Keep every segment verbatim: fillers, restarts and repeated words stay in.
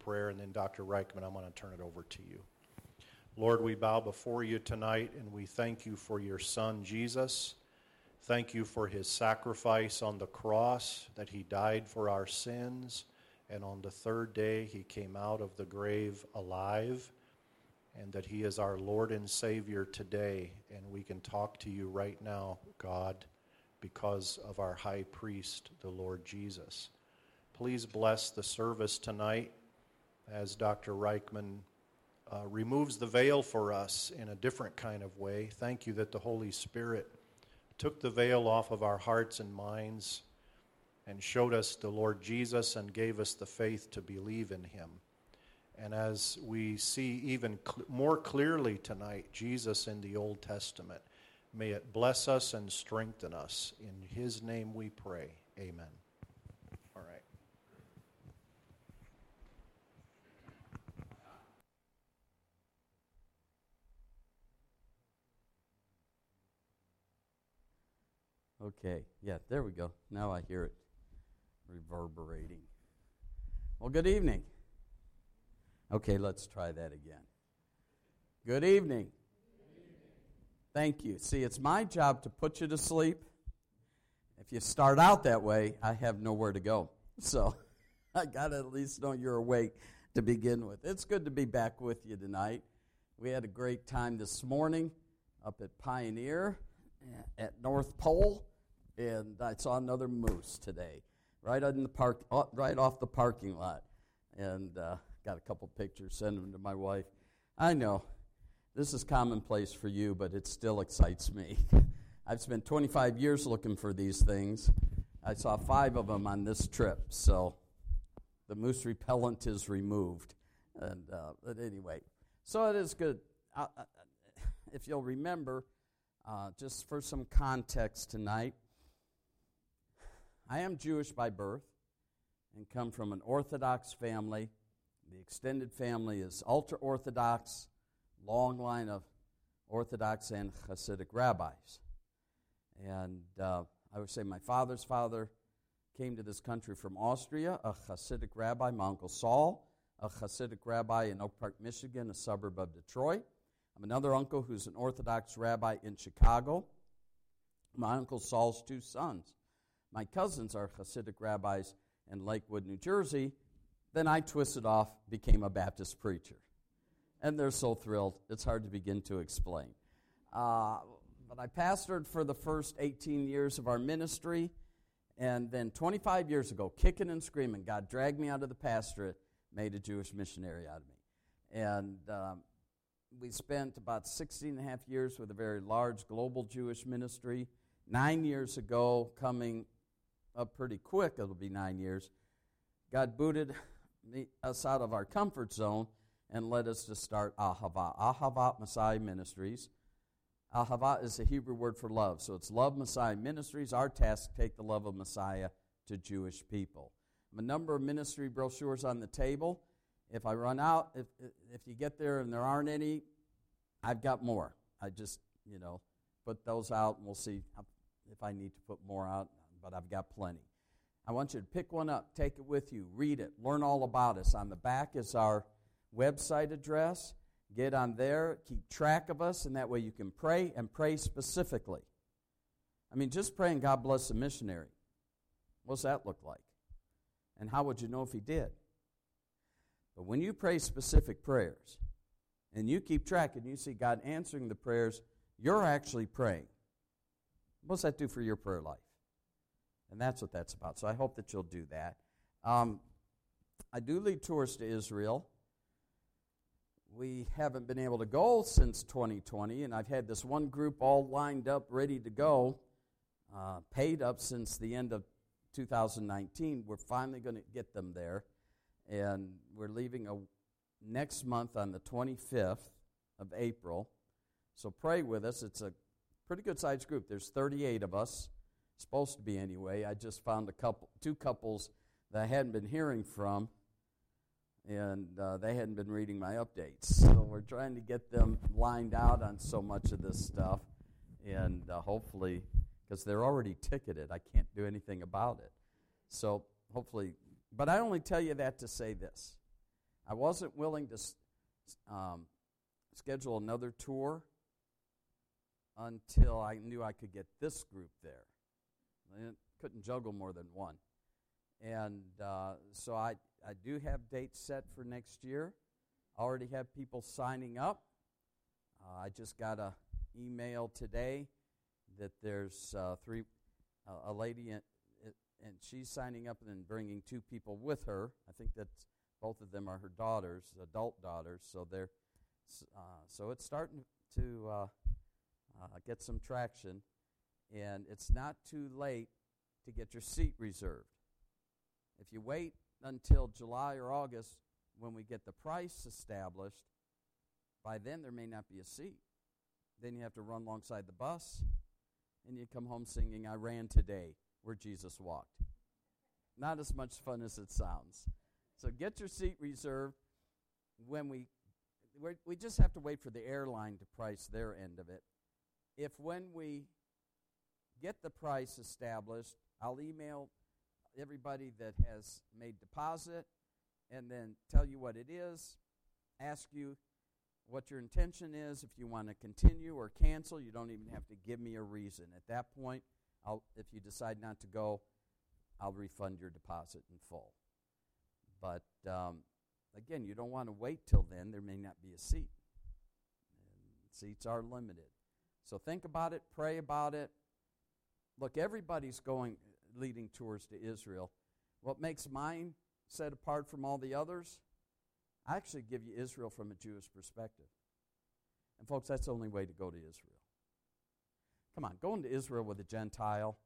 prayer, and then Doctor Reichman, I'm going to turn it over to you. Lord, we bow before you tonight, and we thank you for your Son, Jesus. Thank you for his sacrifice on the cross, that he died for our sins, and on the third day he came out of the grave alive, and that he is our Lord and Savior today, and we can talk to you right now, God, because of our high priest, the Lord Jesus. Please bless the service tonight as Doctor Reichman uh, removes the veil for us in a different kind of way. Thank you that the Holy Spirit took the veil off of our hearts and minds and showed us the Lord Jesus and gave us the faith to believe in him. And as we see even cl- more clearly tonight, Jesus in the Old Testament, may it bless us and strengthen us. In his name we pray. Amen. All right. Okay, yeah, there we go. Now I hear it reverberating. Well, good evening. Okay, let's try that again. Good evening. Thank you. See, it's my job to put you to sleep. If you start out that way, I have nowhere to go. So I got to at least know you're awake to begin with. It's good to be back with you tonight. We had a great time this morning up at Pioneer at North Pole, and I saw another moose today, right on the park, right off the parking lot, and uh, got a couple pictures, sent them to my wife. I know this is commonplace for you, but it still excites me. I've spent twenty-five years looking for these things. I saw five of them on this trip, so the moose repellent is removed. And uh, but anyway, so it is good. Uh, if you'll remember. Uh, just for some context tonight, I am Jewish by birth and come from an Orthodox family. The extended family is ultra-Orthodox, long line of Orthodox and Hasidic rabbis. And uh, I would say my father's father came to this country from Austria, a Hasidic rabbi, my Uncle Saul, a Hasidic rabbi in Oak Park, Michigan, a suburb of Detroit. I have another uncle who's an Orthodox rabbi in Chicago. My Uncle Saul's two sons. My cousins are Hasidic rabbis in Lakewood, New Jersey. Then I twisted off, became a Baptist preacher. And they're so thrilled, it's hard to begin to explain. Uh, but I pastored for the first eighteen years of our ministry, and then twenty-five years ago, kicking and screaming, God dragged me out of the pastorate, made a Jewish missionary out of me. And um, we spent about sixteen and a half years with a very large global Jewish ministry. Nine years ago, coming up pretty quick, it'll be nine years, God booted me, us out of our comfort zone and led us to start Ahava, Ahavat Messiah Ministries. Ahava is the Hebrew word for love, so it's Love Messiah Ministries. Our task, take the love of Messiah to Jewish people. A number of ministry brochures on the table. If I run out, if if you get there and there aren't any, I've got more. I just, you know, put those out, and we'll see if I need to put more out, but I've got plenty. I want you to pick one up, take it with you, read it, learn all about us. On the back is our website address. Get on there, keep track of us, and that way you can pray, and pray specifically. I mean, just praying, God bless the missionary. What's that look like? And how would you know if he did? But when you pray specific prayers, and you keep track, and you see God answering the prayers, you're actually praying. What's that do for your prayer life? And that's what that's about. So I hope that you'll do that. Um, I do lead tours to Israel. We haven't been able to go since twenty twenty, and I've had this one group all lined up, ready to go, uh, paid up since the end of two thousand nineteen. We're finally going to get them there, and we're leaving a, next month on the twenty-fifth of April. So pray with us. It's a pretty good-sized group. There's thirty-eight of us, supposed to be anyway. I just found a couple, two couples that I hadn't been hearing from, and uh, they hadn't been reading my updates. So we're trying to get them lined out on so much of this stuff, and uh, hopefully, because they're already ticketed, I can't do anything about it. So hopefully, but I only tell you that to say this. I wasn't willing to um, schedule another tour until I knew I could get this group there. I couldn't juggle more than one. And uh, so I, I do have dates set for next year. I already have people signing up. Uh, I just got an email today that there's uh, three, uh, a lady, in, and she's signing up and then bringing two people with her. I think that both of them are her daughters, adult daughters. So they're, uh, so it's starting to uh, uh, get some traction, and it's not too late to get your seat reserved. If you wait until July or August when we get the price established, by then there may not be a seat. Then you have to run alongside the bus, and you come home singing, "I ran today where Jesus walked." Not as much fun as it sounds. So get your seat reserved. When we, we're, we just have to wait for the airline to price their end of it. If when we get the price established, I'll email everybody that has made deposit and then tell you what it is, ask you what your intention is. If you want to continue or cancel, you don't even have to give me a reason. At that point, I'll, if you decide not to go, I'll refund your deposit in full. But um, again, you don't want to wait till then. There may not be a seat. And seats are limited. So think about it, pray about it. Look, everybody's going, leading tours to Israel. What makes mine set apart from all the others? I actually give you Israel from a Jewish perspective. And folks, that's the only way to go to Israel. Come on, going to Israel with a Gentile,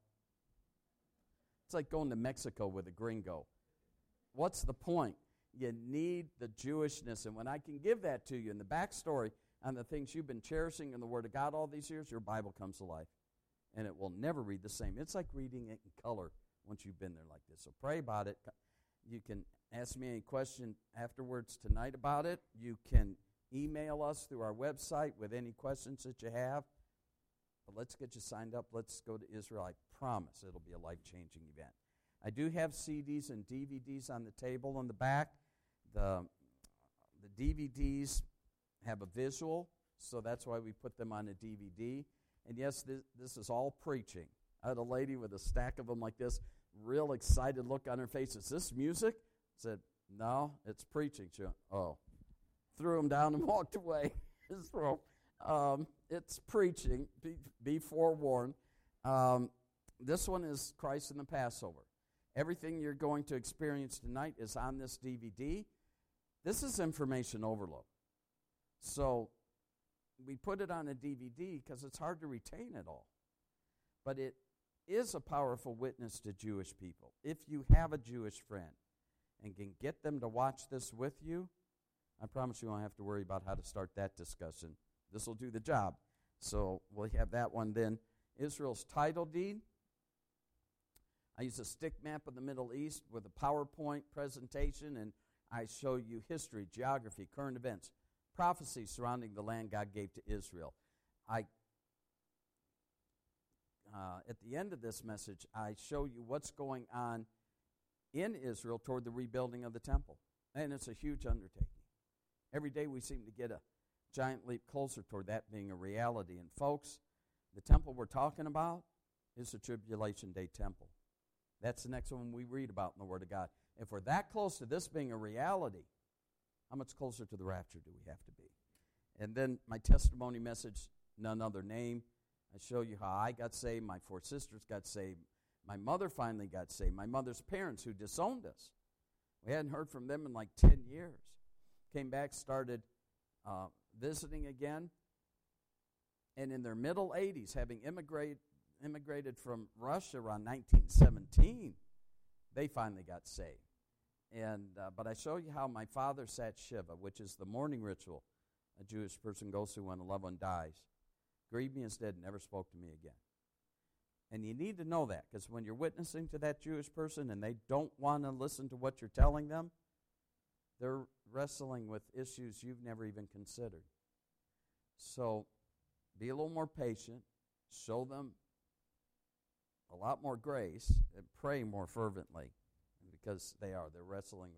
it's like going to Mexico with a gringo. What's the point? You need the Jewishness. And when I can give that to you in the backstory on the things you've been cherishing in the Word of God all these years, your Bible comes to life. And it will never read the same. It's like reading it in color once you've been there like this. So pray about it. You can ask me any question afterwards tonight about it. You can email us through our website with any questions that you have. But let's get you signed up. Let's go to Israel. I promise it'll be a life-changing event. I do have C Ds and D V Ds on the table in the back. The, the D V Ds have a visual, so that's why we put them on a D V D. And yes, this, this is all preaching. I had a lady with a stack of them like this, real excited look on her face. Is this music? I said, no, it's preaching. She went, oh. Threw them down and walked away. So, um, it's preaching. Be, be forewarned. Um, this one is Christ and the Passover. Everything you're going to experience tonight is on this D V D. This is information overload. So we put it on a D V D because it's hard to retain it all. But it is a powerful witness to Jewish people. If you have a Jewish friend and can get them to watch this with you, I promise you won't have to worry about how to start that discussion. This will do the job. So we'll have that one then. Israel's title deed. I use a stick map of the Middle East with a PowerPoint presentation, and I show you history, geography, current events, prophecy surrounding the land God gave to Israel. I, uh, at the end of this message, I show you what's going on in Israel toward the rebuilding of the temple. And it's a huge undertaking. Every day we seem to get a giant leap closer toward that being a reality. And folks, the temple we're talking about is the Tribulation Day temple. That's the next one we read about in the Word of God. If we're that close to this being a reality, how much closer to the rapture do we have to be? And then my testimony message, none other name. I show you how I got saved, my four sisters got saved, my mother finally got saved, my mother's parents who disowned us. We hadn't heard from them in like ten years. Came back, started uh, visiting again. And in their middle eighties, having immigrate, immigrated from Russia around nineteen seventeen, they finally got saved. And uh, but I show you how my father sat Shiva, which is the mourning ritual a Jewish person goes through when a loved one dies. Grieved me as dead, never spoke to me again. And you need to know that, because when you're witnessing to that Jewish person and they don't want to listen to what you're telling them, they're wrestling with issues you've never even considered. So be a little more patient, show them a lot more grace, and pray more fervently, because they are. They're wrestling with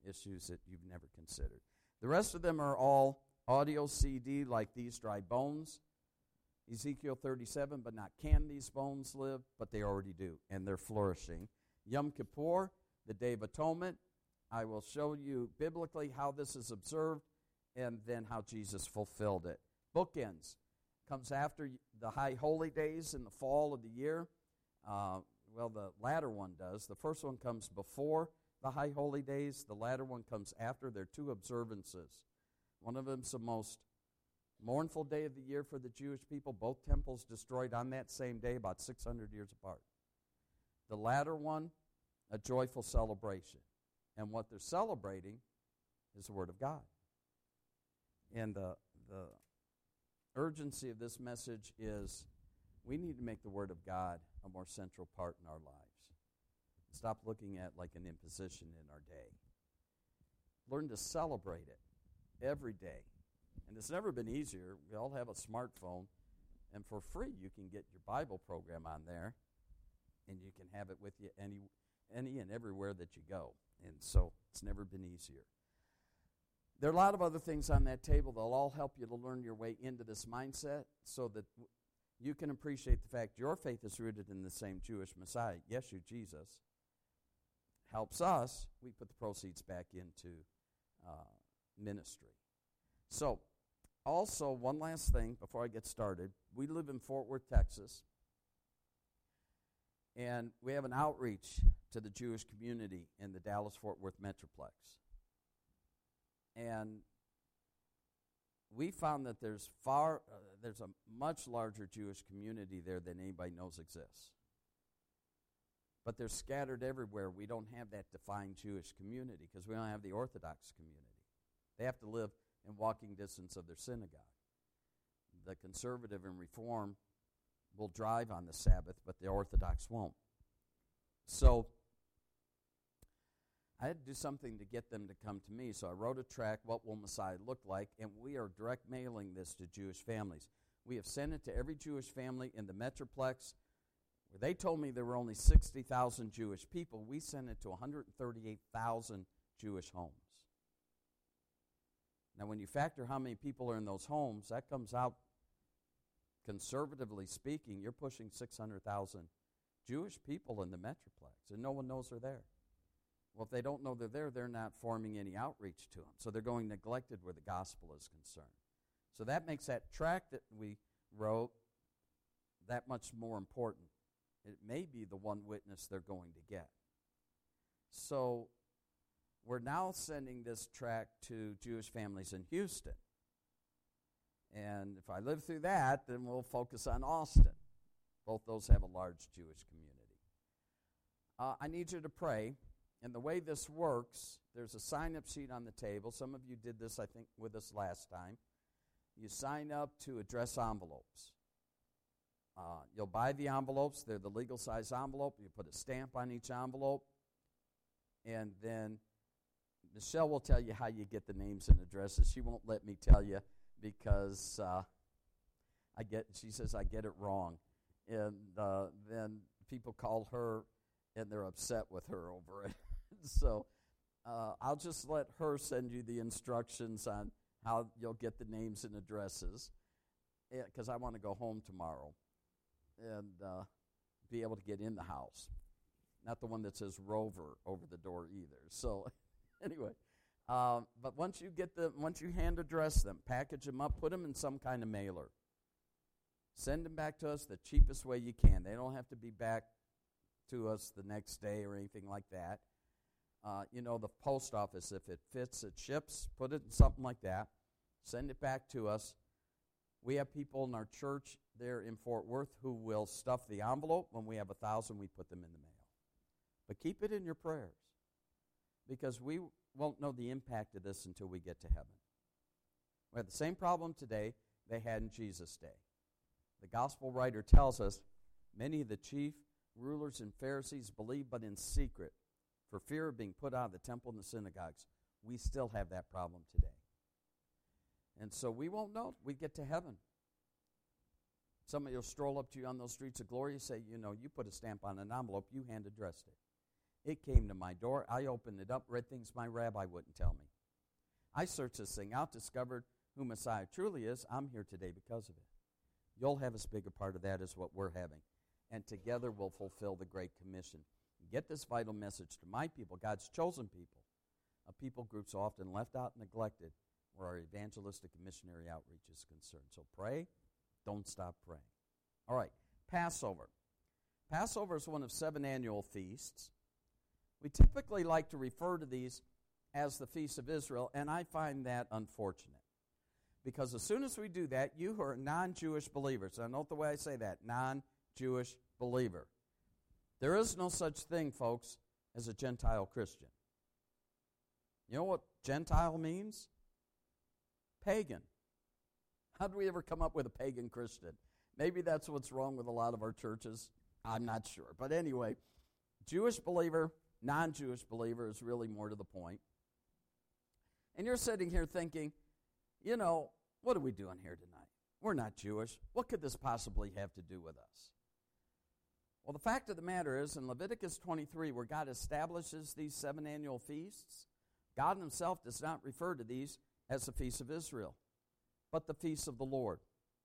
issues that you've never considered. The rest of them are all audio C D, like These Dry Bones. Ezekiel thirty-seven, but not can these bones live, but they already do, and they're flourishing. Yom Kippur, the Day of Atonement. I will show you biblically how this is observed and then how Jesus fulfilled it. Bookends comes after the high holy days in the fall of the year. Uh, well, the latter one does. The first one comes before the high holy days. The latter one comes after. They're two observances. One of them's the most mournful day of the year for the Jewish people. Both temples destroyed on that same day, about six hundred years apart. The latter one, a joyful celebration. And what they're celebrating is the Word of God. And the, the urgency of this message is we need to make the Word of God a more central part in our lives. Stop looking at like an imposition in our day. Learn to celebrate it every day. And it's never been easier. We all have a smartphone, and for free you can get your Bible program on there, and you can have it with you any, any and everywhere that you go. And so it's never been easier. There are a lot of other things on that table. They'll all help you to learn your way into this mindset so that you can appreciate the fact your faith is rooted in the same Jewish Messiah, Yeshua, Jesus. Helps us. We put the proceeds back into uh, ministry. So, also, one last thing before I get started. We live in Fort Worth, Texas, and we have an outreach to the Jewish community in the Dallas-Fort Worth Metroplex. And we found that there's far, uh, there's a much larger Jewish community there than anybody knows exists. But they're scattered everywhere. We don't have that defined Jewish community because we don't have the Orthodox community. They have to live in walking distance of their synagogue. The conservative and reform will drive on the Sabbath, but the Orthodox won't. So I had to do something to get them to come to me, so I wrote a tract, What Will Messiah Look Like? And we are direct mailing this to Jewish families. We have sent it to every Jewish family in the Metroplex. Where they told me there were only sixty thousand Jewish people, we sent it to one hundred thirty-eight thousand Jewish homes. Now, when you factor how many people are in those homes, that comes out, conservatively speaking, you're pushing six hundred thousand Jewish people in the Metroplex, and no one knows they're there. Well, if they don't know they're there, they're not forming any outreach to them. So they're going neglected where the gospel is concerned. So that makes that tract that we wrote that much more important. It may be the one witness they're going to get. So we're now sending this tract to Jewish families in Houston. And if I live through that, then we'll focus on Austin. Both those have a large Jewish community. Uh, I need you to pray. And the way this works, there's a sign-up sheet on the table. Some of you did this, I think, with us last time. You sign up to address envelopes. Uh, you'll buy the envelopes. They're the legal size envelope. You put a stamp on each envelope. And then Michelle will tell you how you get the names and addresses. She won't let me tell you because uh, I get. She says I get it wrong. And uh, then people call her, and they're upset with her over it. So uh, I'll just let her send you the instructions on how you'll get the names and addresses because I want to go home tomorrow and uh, be able to get in the house. Not the one that says Rover over the door either. So anyway, uh, but once you get the, once you hand address them, package them up, put them in some kind of mailer. Send them back to us the cheapest way you can. They don't have to be back to us the next day or anything like that. Uh, you know, the post office, if it fits, it ships. Put it in something like that. Send it back to us. We have people in our church there in Fort Worth who will stuff the envelope. When we have a thousand, we put them in the mail. But keep it in your prayers because we won't know the impact of this until we get to heaven. We have the same problem today they had in Jesus' day. The gospel writer tells us many of the chief rulers and Pharisees believed, but in secret, for fear of being put out of the temple and the synagogues. We still have that problem today. And so we won't know. We get to heaven. Somebody will stroll up to you on those streets of glory and say, you know, you put a stamp on an envelope, you hand addressed it. It came to my door. I opened it up, read things my rabbi wouldn't tell me. I searched this thing out, discovered who Messiah truly is. I'm here today because of it. You'll have as big a part of that as what we're having. And together we'll fulfill the Great Commission. Get this vital message to my people, God's chosen people, a people group so often left out and neglected where our evangelistic and missionary outreach is concerned. So pray, don't stop praying. All right, Passover. Passover is one of seven annual feasts. We typically like to refer to these as the Feast of Israel, and I find that unfortunate. Because as soon as we do that, you who are non-Jewish believers, and I note the way I say that, non-Jewish believer. There is no such thing, folks, as a Gentile Christian. You know what Gentile means? Pagan. How do we ever come up with a pagan Christian? Maybe that's what's wrong with a lot of our churches. I'm not sure. But anyway, Jewish believer, non-Jewish believer is really more to the point. And you're sitting here thinking, you know, what are we doing here tonight? We're not Jewish. What could this possibly have to do with us? Well, the fact of the matter is, in Leviticus twenty-three, where God establishes these seven annual feasts, God himself does not refer to these as the feasts of Israel, but the feasts of the Lord.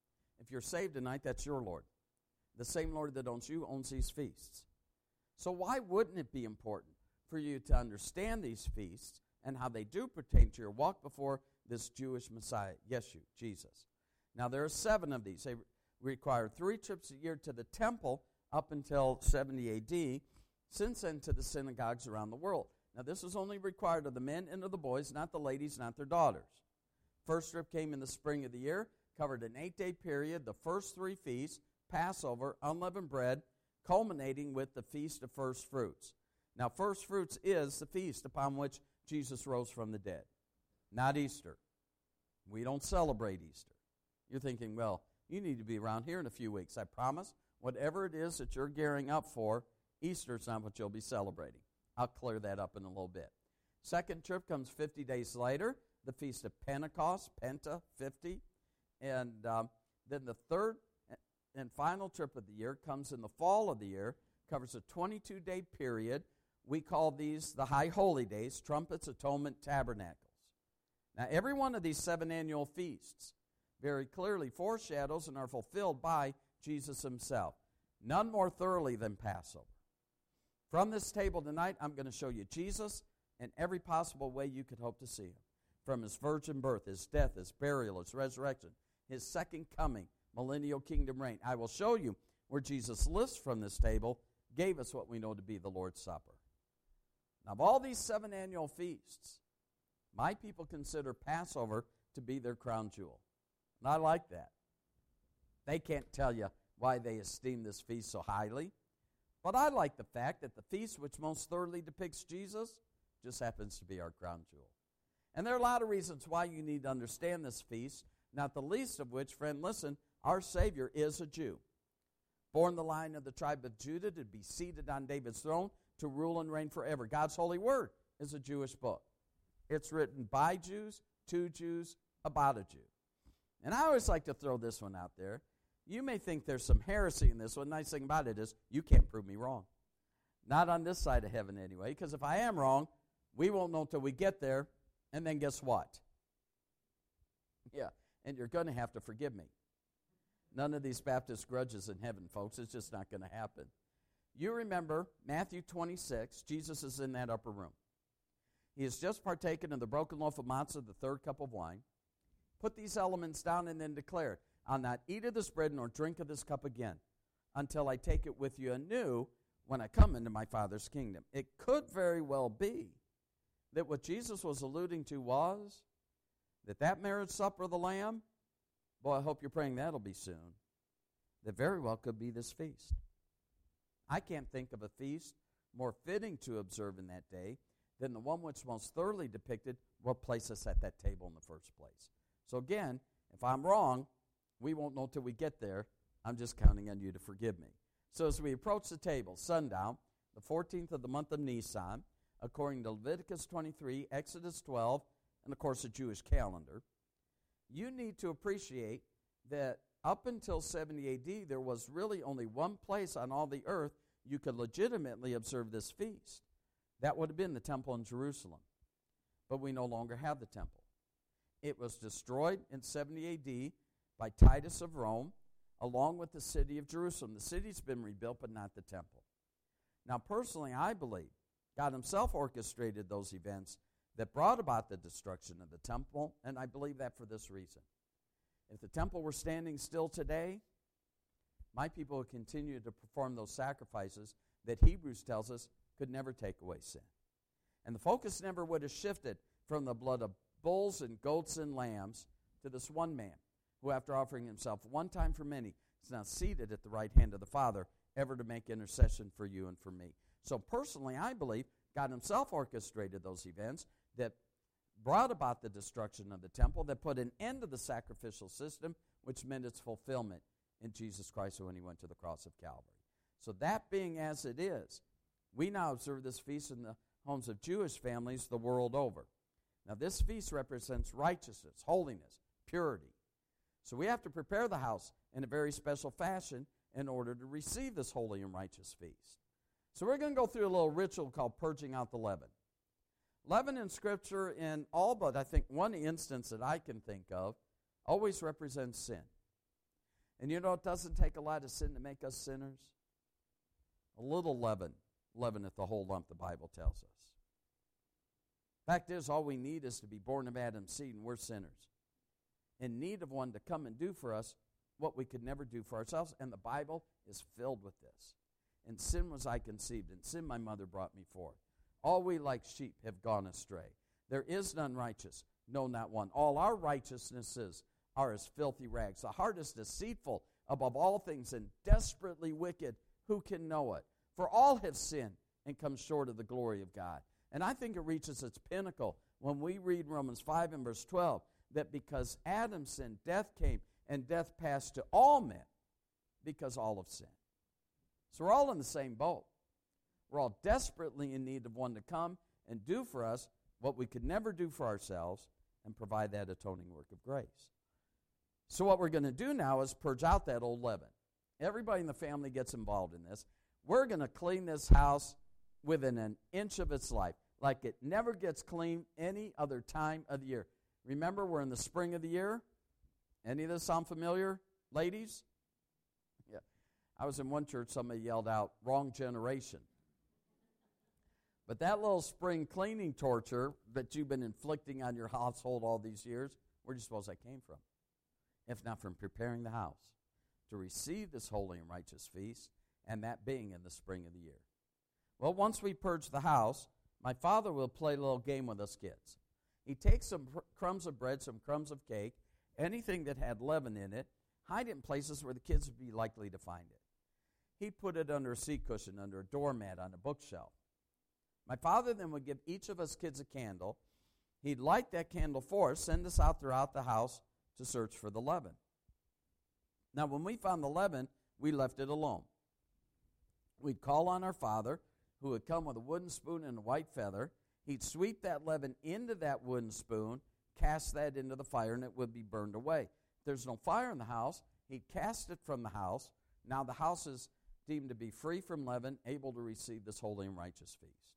If you're saved tonight, that's your Lord. The same Lord that owns you owns these feasts. So why wouldn't it be important for you to understand these feasts and how they do pertain to your walk before this Jewish Messiah, Yeshua, Jesus? Now, there are seven of these. They require three trips a year to the temple up until seventy A D, since then to the synagogues around the world. Now, this is only required of the men and of the boys, not the ladies, not their daughters. First trip came in the spring of the year, covered an eight-day period, the first three feasts, Passover, unleavened bread, culminating with the Feast of First Fruits. Now, First Fruits is the feast upon which Jesus rose from the dead, not Easter. We don't celebrate Easter. You're thinking, well, you need to be around here in a few weeks. I promise, whatever it is that you're gearing up for, Easter's not what you'll be celebrating. I'll clear that up in a little bit. Second trip comes fifty days later, the Feast of Pentecost, Penta, fifty. And um, then the third and final trip of the year comes in the fall of the year, covers a twenty-two day period. We call these the High Holy Days, Trumpets, Atonement, Tabernacles. Now, every one of these seven annual feasts very clearly foreshadows and are fulfilled by Jesus himself. None more thoroughly than Passover. From this table tonight, I'm going to show you Jesus in every possible way you could hope to see him. From his virgin birth, his death, his burial, his resurrection, his second coming, millennial kingdom reign. I will show you where Jesus lifts from this table, gave us what we know to be the Lord's Supper. Now, of all these seven annual feasts, my people consider Passover to be their crown jewel. And I like that. They can't tell you why they esteem this feast so highly. But I like the fact that the feast which most thoroughly depicts Jesus just happens to be our crown jewel. And there are a lot of reasons why you need to understand this feast, not the least of which, friend, listen, our Savior is a Jew. Born the line of the tribe of Judah to be seated on David's throne to rule and reign forever. God's holy word is a Jewish book. It's written by Jews, to Jews, about a Jew. And I always like to throw this one out there. You may think there's some heresy in this one. The nice thing about it is you can't prove me wrong. Not on this side of heaven anyway, because if I am wrong, we won't know until we get there, and then guess what? Yeah, and you're going to have to forgive me. None of these Baptist grudges in heaven, folks. It's just not going to happen. You remember Matthew twenty-six, Jesus is in that upper room. He has just partaken of the broken loaf of matzah, the third cup of wine, put these elements down and then declared, I'll not eat of this bread nor drink of this cup again until I take it with you anew when I come into my Father's kingdom. It could very well be that what Jesus was alluding to was that that marriage supper of the Lamb, boy, I hope you're praying that'll be soon, that very well could be this feast. I can't think of a feast more fitting to observe in that day than the one which most thoroughly depicted what placed us at that table in the first place. So again, if I'm wrong, we won't know till we get there. I'm just counting on you to forgive me. So as we approach the table, sundown, the fourteenth of the month of Nisan, according to Leviticus twenty-three, Exodus twelve, and of course the Jewish calendar, you need to appreciate that up until seventy A D, there was really only one place on all the earth you could legitimately observe this feast. That would have been the temple in Jerusalem. But we no longer have the temple. It was destroyed in seventy A D by Titus of Rome, along with the city of Jerusalem. The city's been rebuilt, but not the temple. Now, personally, I believe God himself orchestrated those events that brought about the destruction of the temple, and I believe that for this reason. If the temple were standing still today, my people would continue to perform those sacrifices that Hebrews tells us could never take away sin. And the focus never would have shifted from the blood of bulls and goats and lambs to this one man, who after offering himself one time for many, is now seated at the right hand of the Father, ever to make intercession for you and for me. So personally, I believe God himself orchestrated those events that brought about the destruction of the temple, that put an end to the sacrificial system, which meant its fulfillment in Jesus Christ when he went to the cross of Calvary. So that being as it is, we now observe this feast in the homes of Jewish families the world over. Now this feast represents righteousness, holiness, purity. So we have to prepare the house in a very special fashion in order to receive this holy and righteous feast. So we're going to go through a little ritual called purging out the leaven. Leaven in Scripture, in all but I think one instance that I can think of, always represents sin. And you know, it doesn't take a lot of sin to make us sinners. A little leaven leaveneth the whole lump, the Bible tells us. Fact is, all we need is to be born of Adam's seed, and we're sinners, in need of one to come and do for us what we could never do for ourselves. And the Bible is filled with this. In sin was I conceived, in sin my mother brought me forth. All we like sheep have gone astray. There is none righteous, no, not one. All our righteousnesses are as filthy rags. The heart is deceitful above all things and desperately wicked. Who can know it? For all have sinned and come short of the glory of God. And I think it reaches its pinnacle when we read Romans five and verse twelve, that because Adam sinned, death came, and death passed to all men because all have sinned. So we're all in the same boat. We're all desperately in need of one to come and do for us what we could never do for ourselves and provide that atoning work of grace. So what we're going to do now is purge out that old leaven. Everybody in the family gets involved in this. We're going to clean this house within an inch of its life, like it never gets cleaned any other time of the year. Remember, we're in the spring of the year. Any of this sound familiar, ladies? Yeah. I was in one church, somebody yelled out, "Wrong generation." But that little spring cleaning torture that you've been inflicting on your household all these years, where do you suppose that came from? If not from preparing the house to receive this holy and righteous feast, and that being in the spring of the year. Well, once we purge the house, my father will play a little game with us kids. He takes some crumbs of bread, some crumbs of cake, anything that had leaven in it, hide it in places where the kids would be likely to find it. He'd put it under a seat cushion, under a doormat, on a bookshelf. My father then would give each of us kids a candle. He'd light that candle for us, send us out throughout the house to search for the leaven. Now, when we found the leaven, we left it alone. We'd call on our father, who would come with a wooden spoon and a white feather. He'd sweep that leaven into that wooden spoon, cast that into the fire, and it would be burned away. If there's no fire in the house, he'd cast it from the house. Now the house is deemed to be free from leaven, able to receive this holy and righteous feast.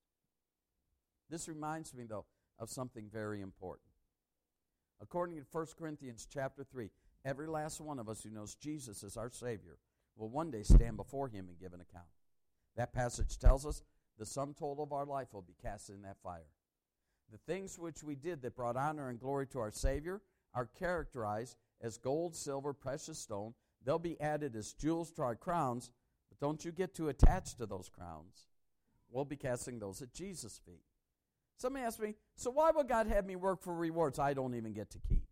This reminds me, though, of something very important. According to First Corinthians chapter three, every last one of us who knows Jesus as our Savior will one day stand before him and give an account. That passage tells us the sum total of our life will be cast in that fire. The things which we did that brought honor and glory to our Savior are characterized as gold, silver, precious stone. They'll be added as jewels to our crowns, but don't you get too attached to those crowns. We'll be casting those at Jesus' feet. Somebody asked me, so why would God have me work for rewards I don't even get to keep?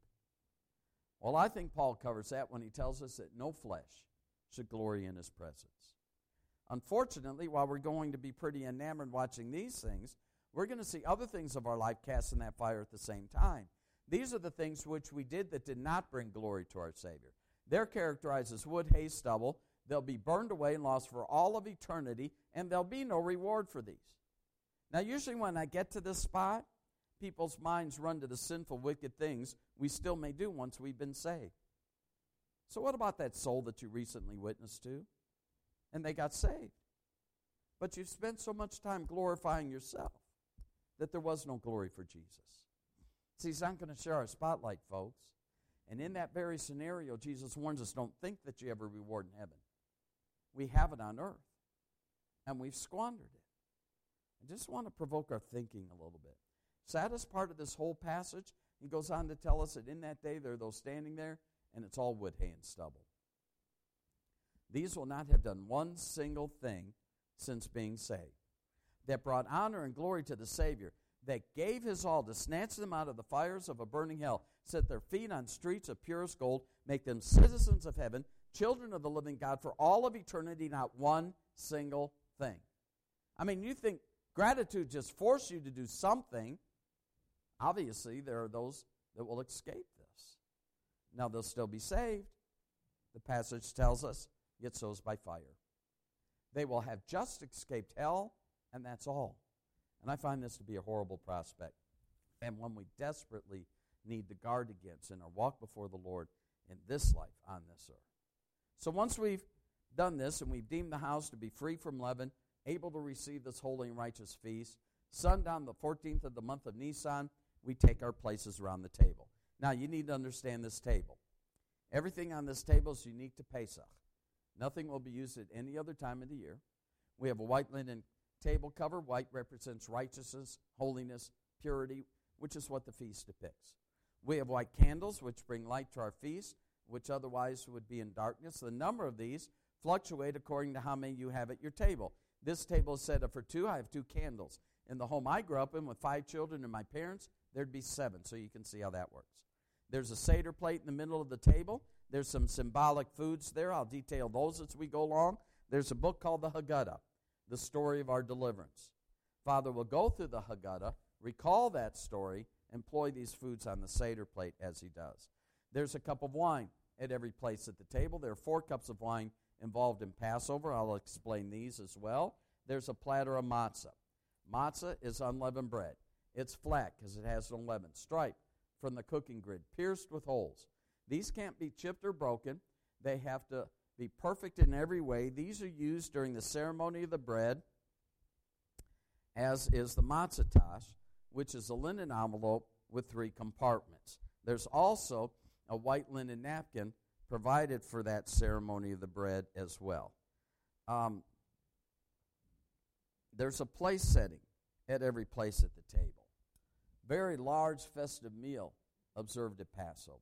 Well, I think Paul covers that when he tells us that no flesh should glory in his presence. Unfortunately, while we're going to be pretty enamored watching these things, we're going to see other things of our life cast in that fire at the same time. These are the things which we did that did not bring glory to our Savior. They're characterized as wood, hay, stubble. They'll be burned away and lost for all of eternity, and there'll be no reward for these. Now, usually when I get to this spot, people's minds run to the sinful, wicked things we still may do once we've been saved. So what about that soul that you recently witnessed to? And they got saved. But you've spent so much time glorifying yourself that there was no glory for Jesus. See, he's not going to share our spotlight, folks. And in that very scenario, Jesus warns us, don't think that you have a reward in heaven. We have it on earth, and we've squandered it. I just want to provoke our thinking a little bit. Saddest part of this whole passage, he goes on to tell us that in that day there are those standing there, and it's all wood, hay, and stubble. These will not have done one single thing since being saved, that brought honor and glory to the Savior, that gave his all to snatch them out of the fires of a burning hell, set their feet on streets of purest gold, make them citizens of heaven, children of the living God for all of eternity, not one single thing. I mean, you think gratitude just forced you to do something. Obviously, there are those that will escape this. Now, they'll still be saved. The passage tells us, yet so's by fire. They will have just escaped hell, and that's all. And I find this to be a horrible prospect, and one we desperately need to guard against in our walk before the Lord in this life on this earth. So once we've done this, and we've deemed the house to be free from leaven, able to receive this holy and righteous feast, sundown the fourteenth of the month of Nisan, we take our places around the table. Now, you need to understand this table. Everything on this table is unique to Pesach. Nothing will be used at any other time of the year. We have a white linen table cover. White represents righteousness, holiness, purity, which is what the feast depicts. We have white candles, which bring light to our feast, which otherwise would be in darkness. The number of these fluctuate according to how many you have at your table. This table is set up for two. I have two candles. In the home I grew up in with five children and my parents, there'd be seven, so you can see how that works. There's a Seder plate in the middle of the table. There's some symbolic foods there. I'll detail those as we go along. There's a book called the Haggadah, the story of our deliverance. Father will go through the Haggadah, recall that story, employ these foods on the Seder plate as he does. There's a cup of wine at every place at the table. There are four cups of wine involved in Passover. I'll explain these as well. There's a platter of matzah. Matzah is unleavened bread. It's flat because it has no leaven, striped from the cooking grid, pierced with holes. These can't be chipped or broken. They have to be perfect in every way. These are used during the ceremony of the bread, as is the matzah tash, which is a linen envelope with three compartments. There's also a white linen napkin provided for that ceremony of the bread as well. Um, there's a place setting at every place at the table. Very large festive meal observed at Passover.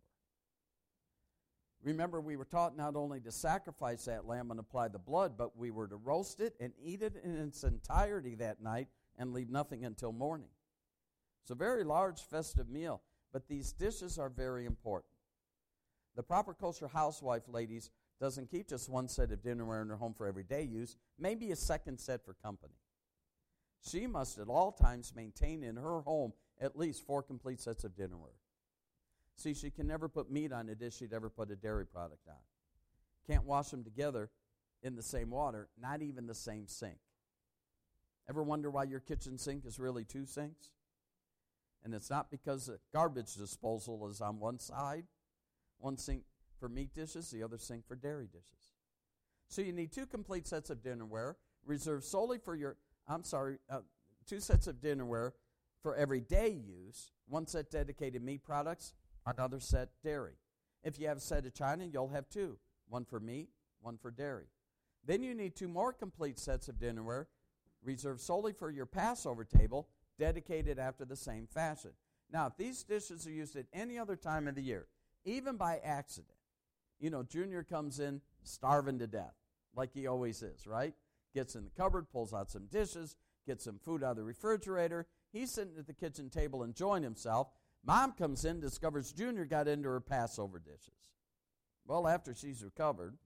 Remember, we were taught not only to sacrifice that lamb and apply the blood, but we were to roast it and eat it in its entirety that night and leave nothing until morning. It's a very large festive meal, but these dishes are very important. The proper kosher housewife, ladies, doesn't keep just one set of dinnerware in her home for everyday use, maybe a second set for company. She must at all times maintain in her home at least four complete sets of dinnerware. See, she can never put meat on a dish she'd ever put a dairy product on. Can't wash them together in the same water, not even the same sink. Ever wonder why your kitchen sink is really two sinks? And it's not because the garbage disposal is on one side, one sink for meat dishes, the other sink for dairy dishes. So you need two complete sets of dinnerware, reserved solely for your, I'm sorry, uh, two sets of dinnerware for everyday use, one set dedicated meat products, another set dairy. If you have a set of china, you'll have two, one for meat, one for dairy. Then you need two more complete sets of dinnerware, reserved solely for your Passover table, dedicated after the same fashion. Now, if these dishes are used at any other time of the year, even by accident, you know, Junior comes in starving to death, like he always is, right? Gets in the cupboard, pulls out some dishes, gets some food out of the refrigerator. He's sitting at the kitchen table enjoying himself. Mom comes in, discovers Junior got into her Passover dishes. Well, after she's recovered,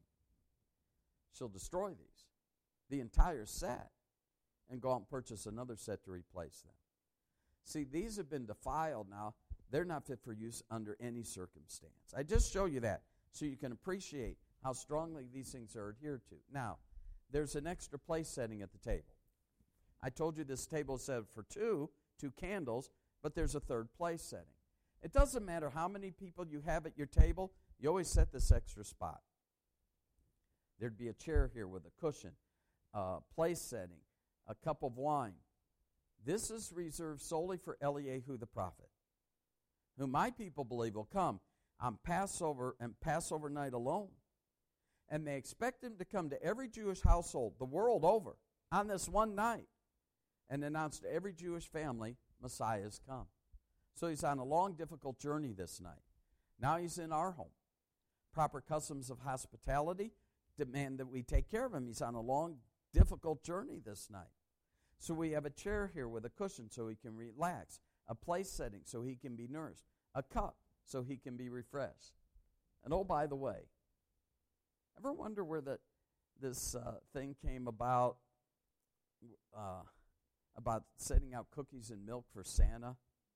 she'll destroy these, the entire set, and go out and purchase another set to replace them. See, these have been defiled now. They're not fit for use under any circumstance. I just show you that so you can appreciate how strongly these things are adhered to. Now, there's an extra place setting at the table. I told you this table is set for two, two candles, but there's a third place setting. It doesn't matter how many people you have at your table, you always set this extra spot. There'd be a chair here with a cushion, uh, place setting, a cup of wine. This is reserved solely for Eliyahu the prophet, whom my people believe will come on Passover and Passover night alone. And they expect him to come to every Jewish household the world over on this one night and announce to every Jewish family, Messiah has come. So he's on a long, difficult journey this night. Now he's in our home. Proper customs of hospitality demand that we take care of him. He's on a long, difficult journey this night. So we have a chair here with a cushion so he can relax, a place setting so he can be nourished, a cup so he can be refreshed. And oh, by the way, ever wonder where that this uh, thing came about, uh, about setting out cookies and milk for Santa?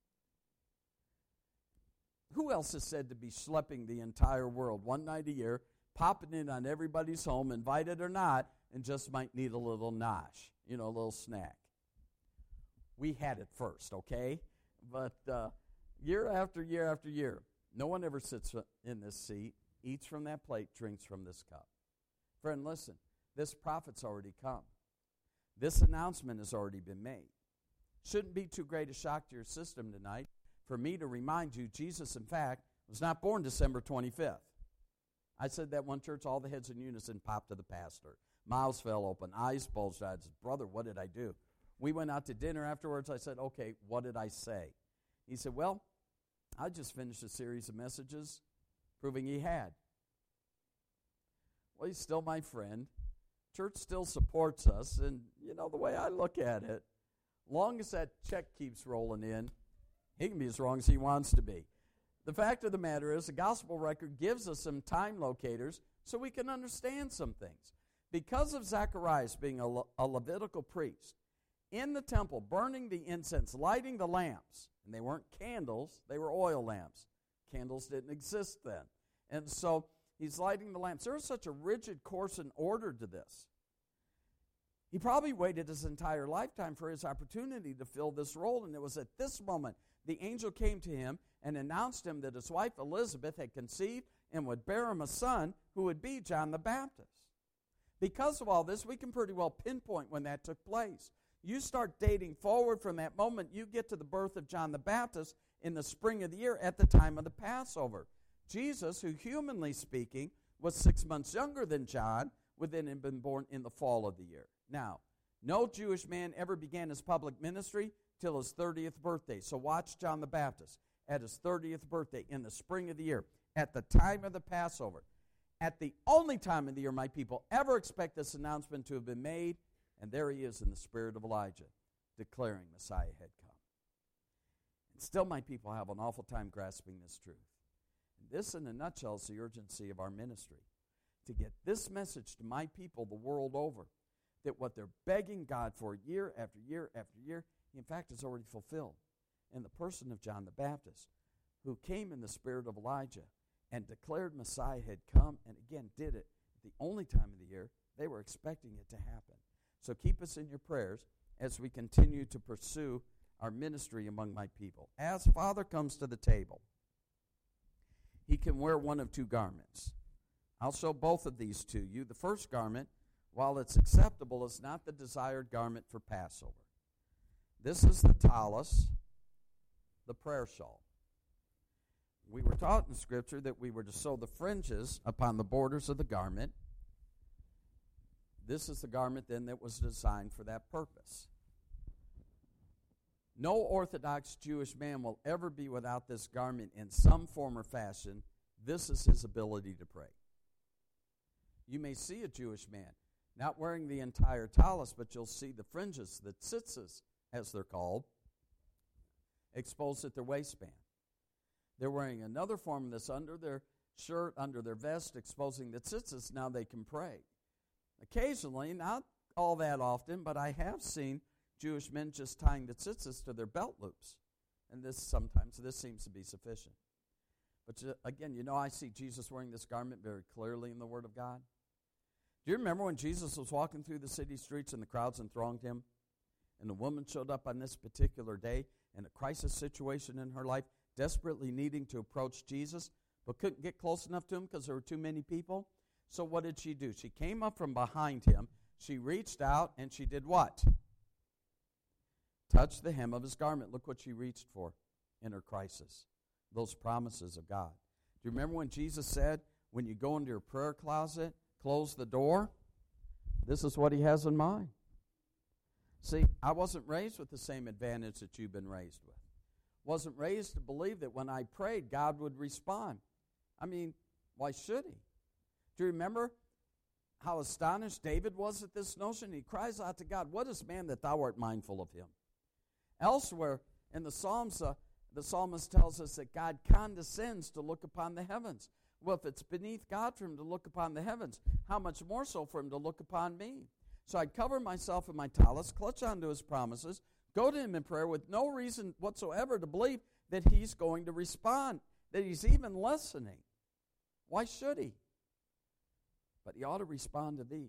Who else is said to be schlepping the entire world one night a year, popping in on everybody's home, invited or not, and just might need a little nosh, you know, a little snack? We had it first, okay? But uh, year after year after year, no one ever sits in this seat, eats from that plate, drinks from this cup. Friend, listen, this prophet's already come. This announcement has already been made. Shouldn't be too great a shock to your system tonight for me to remind you Jesus, in fact, was not born December twenty-fifth. I said that one church, all the heads in unison popped to the pastor. Mouths fell open, eyes bulged out. I said, brother, what did I do? We went out to dinner afterwards. I said, okay, what did I say? He said, well, I just finished a series of messages proving he had. Well, he's still my friend. Church still supports us. And, you know, the way I look at it, long as that check keeps rolling in, he can be as wrong as he wants to be. The fact of the matter is the gospel record gives us some time locators so we can understand some things. Because of Zacharias being a, Le- a Levitical priest, in the temple, burning the incense, lighting the lamps, and they weren't candles, they were oil lamps. Candles didn't exist then. And so he's lighting the lamps. There was such a rigid course and order to this. He probably waited his entire lifetime for his opportunity to fill this role, and it was at this moment the angel came to him and announced to him that his wife Elizabeth had conceived and would bear him a son who would be John the Baptist. Because of all this, we can pretty well pinpoint when that took place. You start dating forward from that moment, you get to the birth of John the Baptist in the spring of the year at the time of the Passover. Jesus, who humanly speaking was six months younger than John, would then have been born in the fall of the year. Now, no Jewish man ever began his public ministry till his thirtieth birthday. So watch John the Baptist at his thirtieth birthday in the spring of the year, at the time of the Passover. At the only time of the year my people ever expect this announcement to have been made, and there he is in the spirit of Elijah, declaring Messiah had come. And still my people have an awful time grasping this truth. And this, in a nutshell, is the urgency of our ministry. To get this message to my people the world over, that what they're begging God for year after year after year, he in fact has already fulfilled in the person of John the Baptist, who came in the spirit of Elijah and declared Messiah had come, and again did it at the only time of the year they were expecting it to happen. So keep us in your prayers as we continue to pursue our ministry among my people. As Father comes to the table, he can wear one of two garments. I'll show both of these to you. The first garment, while it's acceptable, is not the desired garment for Passover. This is the tallis, the prayer shawl. We were taught in Scripture that we were to sew the fringes upon the borders of the garment. This is the garment then that was designed for that purpose. No Orthodox Jewish man will ever be without this garment in some form or fashion. This is his ability to pray. You may see a Jewish man not wearing the entire tallis, but you'll see the fringes, the tzitzis, as they're called, exposed at their waistband. They're wearing another form of this under their shirt, under their vest, exposing the tzitzis. Now they can pray. Occasionally, not all that often, but I have seen Jewish men just tying the tzitzis to their belt loops. And this sometimes, this seems to be sufficient. But uh, again, you know, I see Jesus wearing this garment very clearly in the Word of God. Do you remember when Jesus was walking through the city streets and the crowds enthronged him? And the woman showed up on this particular day in a crisis situation in her life, desperately needing to approach Jesus, but couldn't get close enough to him because there were too many people. So what did she do? She came up from behind him, she reached out, and she did what? touched the hem of his garment. Look what she reached for in her crisis. Those promises of God. Do you remember when Jesus said, when you go into your prayer closet, close the door? This is what he has in mind. See, I wasn't raised with the same advantage that you've been raised with. Wasn't raised to believe that when I prayed, God would respond. I mean, why should he? Do you remember how astonished David was at this notion? He cries out to God, "What is man that thou art mindful of him?" Elsewhere in the Psalms, uh, the psalmist tells us that God condescends to look upon the heavens. Well, if it's beneath God for him to look upon the heavens, how much more so for him to look upon me? So I'd cover myself in my talents, clutch onto his promises, go to him in prayer with no reason whatsoever to believe that he's going to respond, that he's even listening. Why should he? But he ought to respond to these.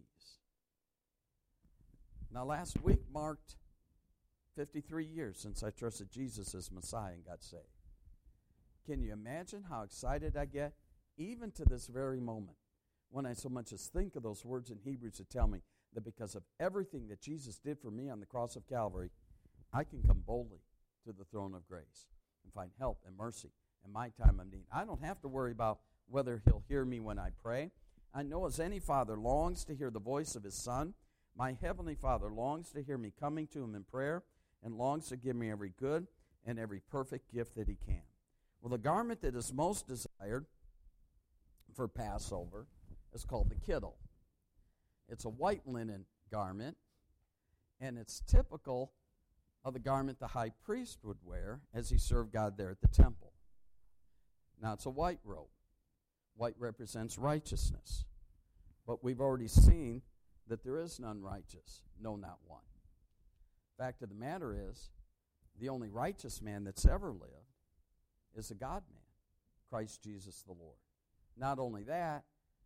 Now, last week marked fifty-three years since I trusted Jesus as Messiah and got saved. Can you imagine how excited I get, even to this very moment, when I so much as think of those words in Hebrews that tell me that because of everything that Jesus did for me on the cross of Calvary, I can come boldly to the throne of grace and find help and mercy in my time of need. I don't have to worry about whether he'll hear me when I pray. I know as any father longs to hear the voice of his son, my heavenly Father longs to hear me coming to him in prayer and longs to give me every good and every perfect gift that he can. Well, the garment that is most desired for Passover is called the kittel. It's a white linen garment, and it's typical of the garment the high priest would wear as he served God there at the temple. Now, it's a white robe. White represents righteousness. But we've already seen that there is none righteous, no, not one. Fact of the matter is, the only righteous man that's ever lived is a God-man, Christ Jesus the Lord. Not only that,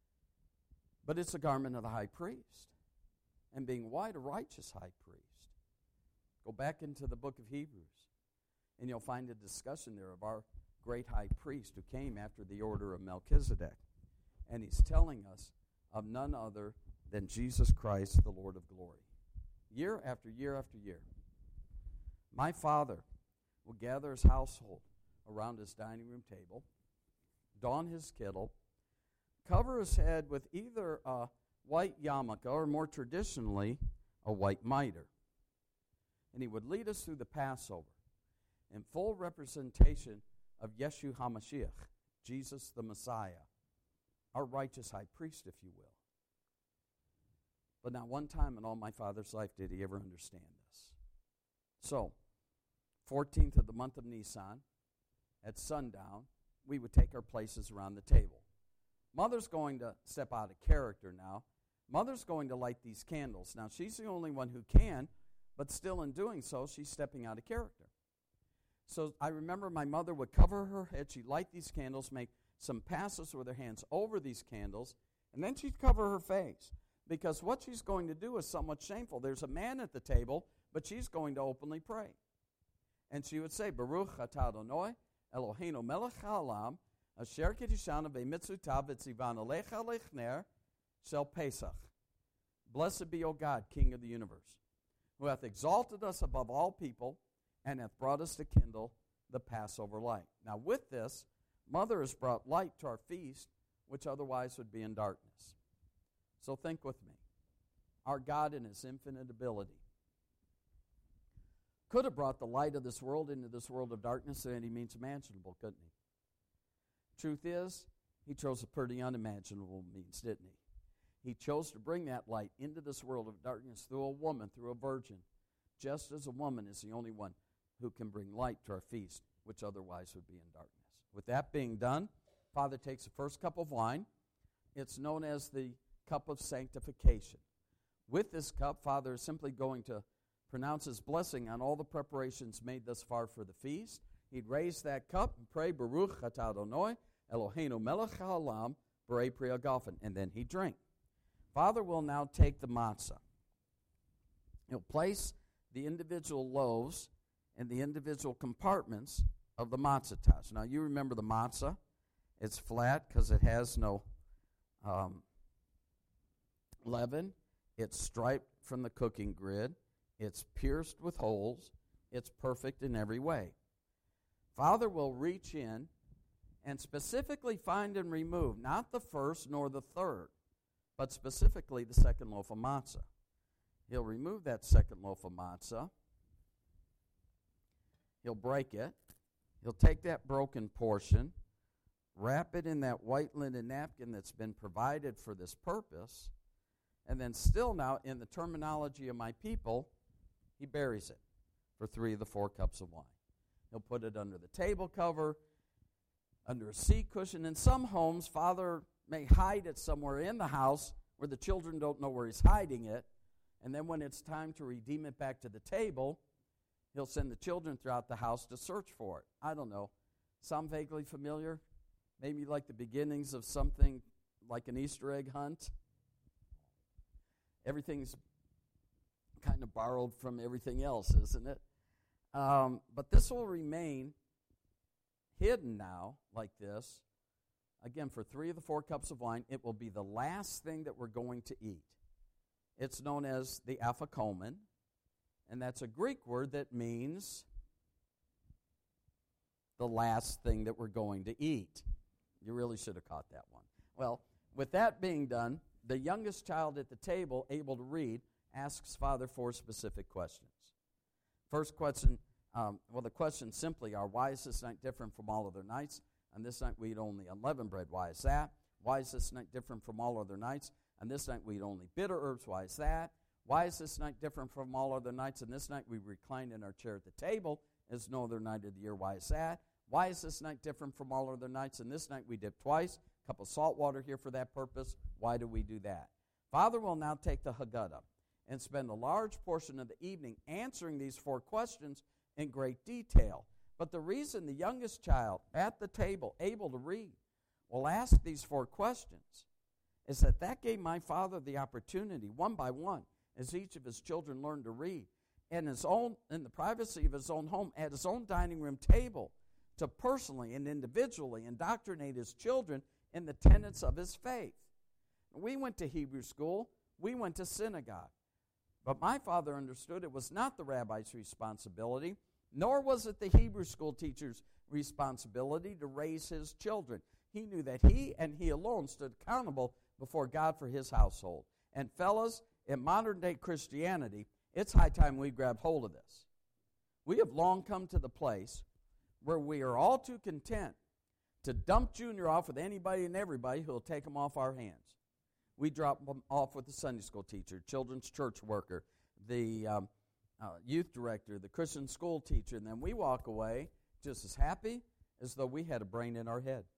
but it's a garment of the high priest. And being white, a righteous high priest. Go back into the book of Hebrews, and you'll find a discussion there of our great high priest who came after the order of Melchizedek. And he's telling us of none other than Jesus Christ, the Lord of glory. Year after year after year, my Father will gather his household around his dining room table, don his kittel, cover his head with either a white yarmulke or more traditionally a white mitre. And he would lead us through the Passover in full representation of Yeshua HaMashiach, Jesus the Messiah, our righteous high priest, if you will. But not one time in all my father's life did he ever understand this. So, fourteenth of the month of Nisan, at sundown, we would take our places around the table. Mother's going to step out of character now. Mother's going to light these candles. Now, she's the only one who can, but still in doing so, she's stepping out of character. So I remember my mother would cover her head, she'd light these candles, make some passes with her hands over these candles, and then she'd cover her face. Because what she's going to do is somewhat shameful. There's a man at the table, but she's going to openly pray. And she would say, Baruch atah Adonai, Eloheinu melech haolam, asher kitishanu v'mitzvotav v'tzivan alecha lechner shel Pesach. Blessed be, O God, King of the universe, who hath exalted us above all people and hath brought us to kindle the Passover light. Now with this, Mother has brought light to our feast, which otherwise would be in darkness. So think with me. Our God in his infinite ability could have brought the light of this world into this world of darkness at any means imaginable, couldn't he? Truth is, he chose a pretty unimaginable means, didn't he? He chose to bring that light into this world of darkness through a woman, through a virgin, just as a woman is the only one who can bring light to our feast, which otherwise would be in darkness. With that being done, Father takes the first cup of wine. It's known as the cup of sanctification. With this cup, Father is simply going to pronounce his blessing on all the preparations made thus far for the feast. He'd raise that cup and pray, Baruch atah Adonai, Eloheinu melech haolam, Borei pri hagafen, and then he'd drink. Father will now take the matzah. He'll place the individual loaves in the individual compartments of the matzah tash. Now, you remember the matzah. It's flat because it has no um, leaven. It's striped from the cooking grid. It's pierced with holes. It's perfect in every way. Father will reach in and specifically find and remove not the first nor the third, but specifically the second loaf of matzah. He'll remove that second loaf of matzah. He'll break it. He'll take that broken portion, wrap it in that white linen napkin that's been provided for this purpose, and then still now, in the terminology of my people, he buries it for three of the four cups of wine. He'll put it under the table cover, under a seat cushion. In some homes, Father may hide it somewhere in the house where the children don't know where he's hiding it, and then when it's time to redeem it back to the table, he'll send the children throughout the house to search for it. I don't know. Sound vaguely familiar? Maybe like the beginnings of something like an Easter egg hunt. Everything's kind of borrowed from everything else, isn't it? Um, but this will remain hidden now, like this. Again, for three of the four cups of wine, it will be the last thing that we're going to eat. It's known as the aphokomen, and that's a Greek word that means the last thing that we're going to eat. You really should have caught that one. Well, with that being done, the youngest child at the table, able to read, asks Father four specific questions. First question, um, well, the questions simply are, why is this night different from all other nights? On this night we eat only unleavened bread. Why is that? Why is this night different from all other nights? On this night we eat only bitter herbs. Why is that? Why is this night different from all other nights? And this night we recline in our chair at the table. There's no other night of the year. Why is that? Why is this night different from all other nights? And this night we dip twice. A cup of salt water here for that purpose. Why do we do that? Father will now take the Haggadah and spend a large portion of the evening answering these four questions in great detail. But the reason the youngest child at the table, able to read, will ask these four questions is that that gave my Father the opportunity, one by one, as each of his children learned to read, in his own, in the privacy of his own home, at his own dining room table, to personally and individually indoctrinate his children in the tenets of his faith. We went to Hebrew school. We went to synagogue. But my Father understood it was not the rabbi's responsibility, nor was it the Hebrew school teacher's responsibility to raise his children. He knew that he and he alone stood accountable before God for his household. And fellas, in modern-day Christianity, it's high time we grab hold of this. We have long come to the place where we are all too content to dump Junior off with anybody and everybody who will take him off our hands. We drop them off with the Sunday school teacher, children's church worker, the um, uh, youth director, the Christian school teacher, and then we walk away just as happy as though we had a brain in our head.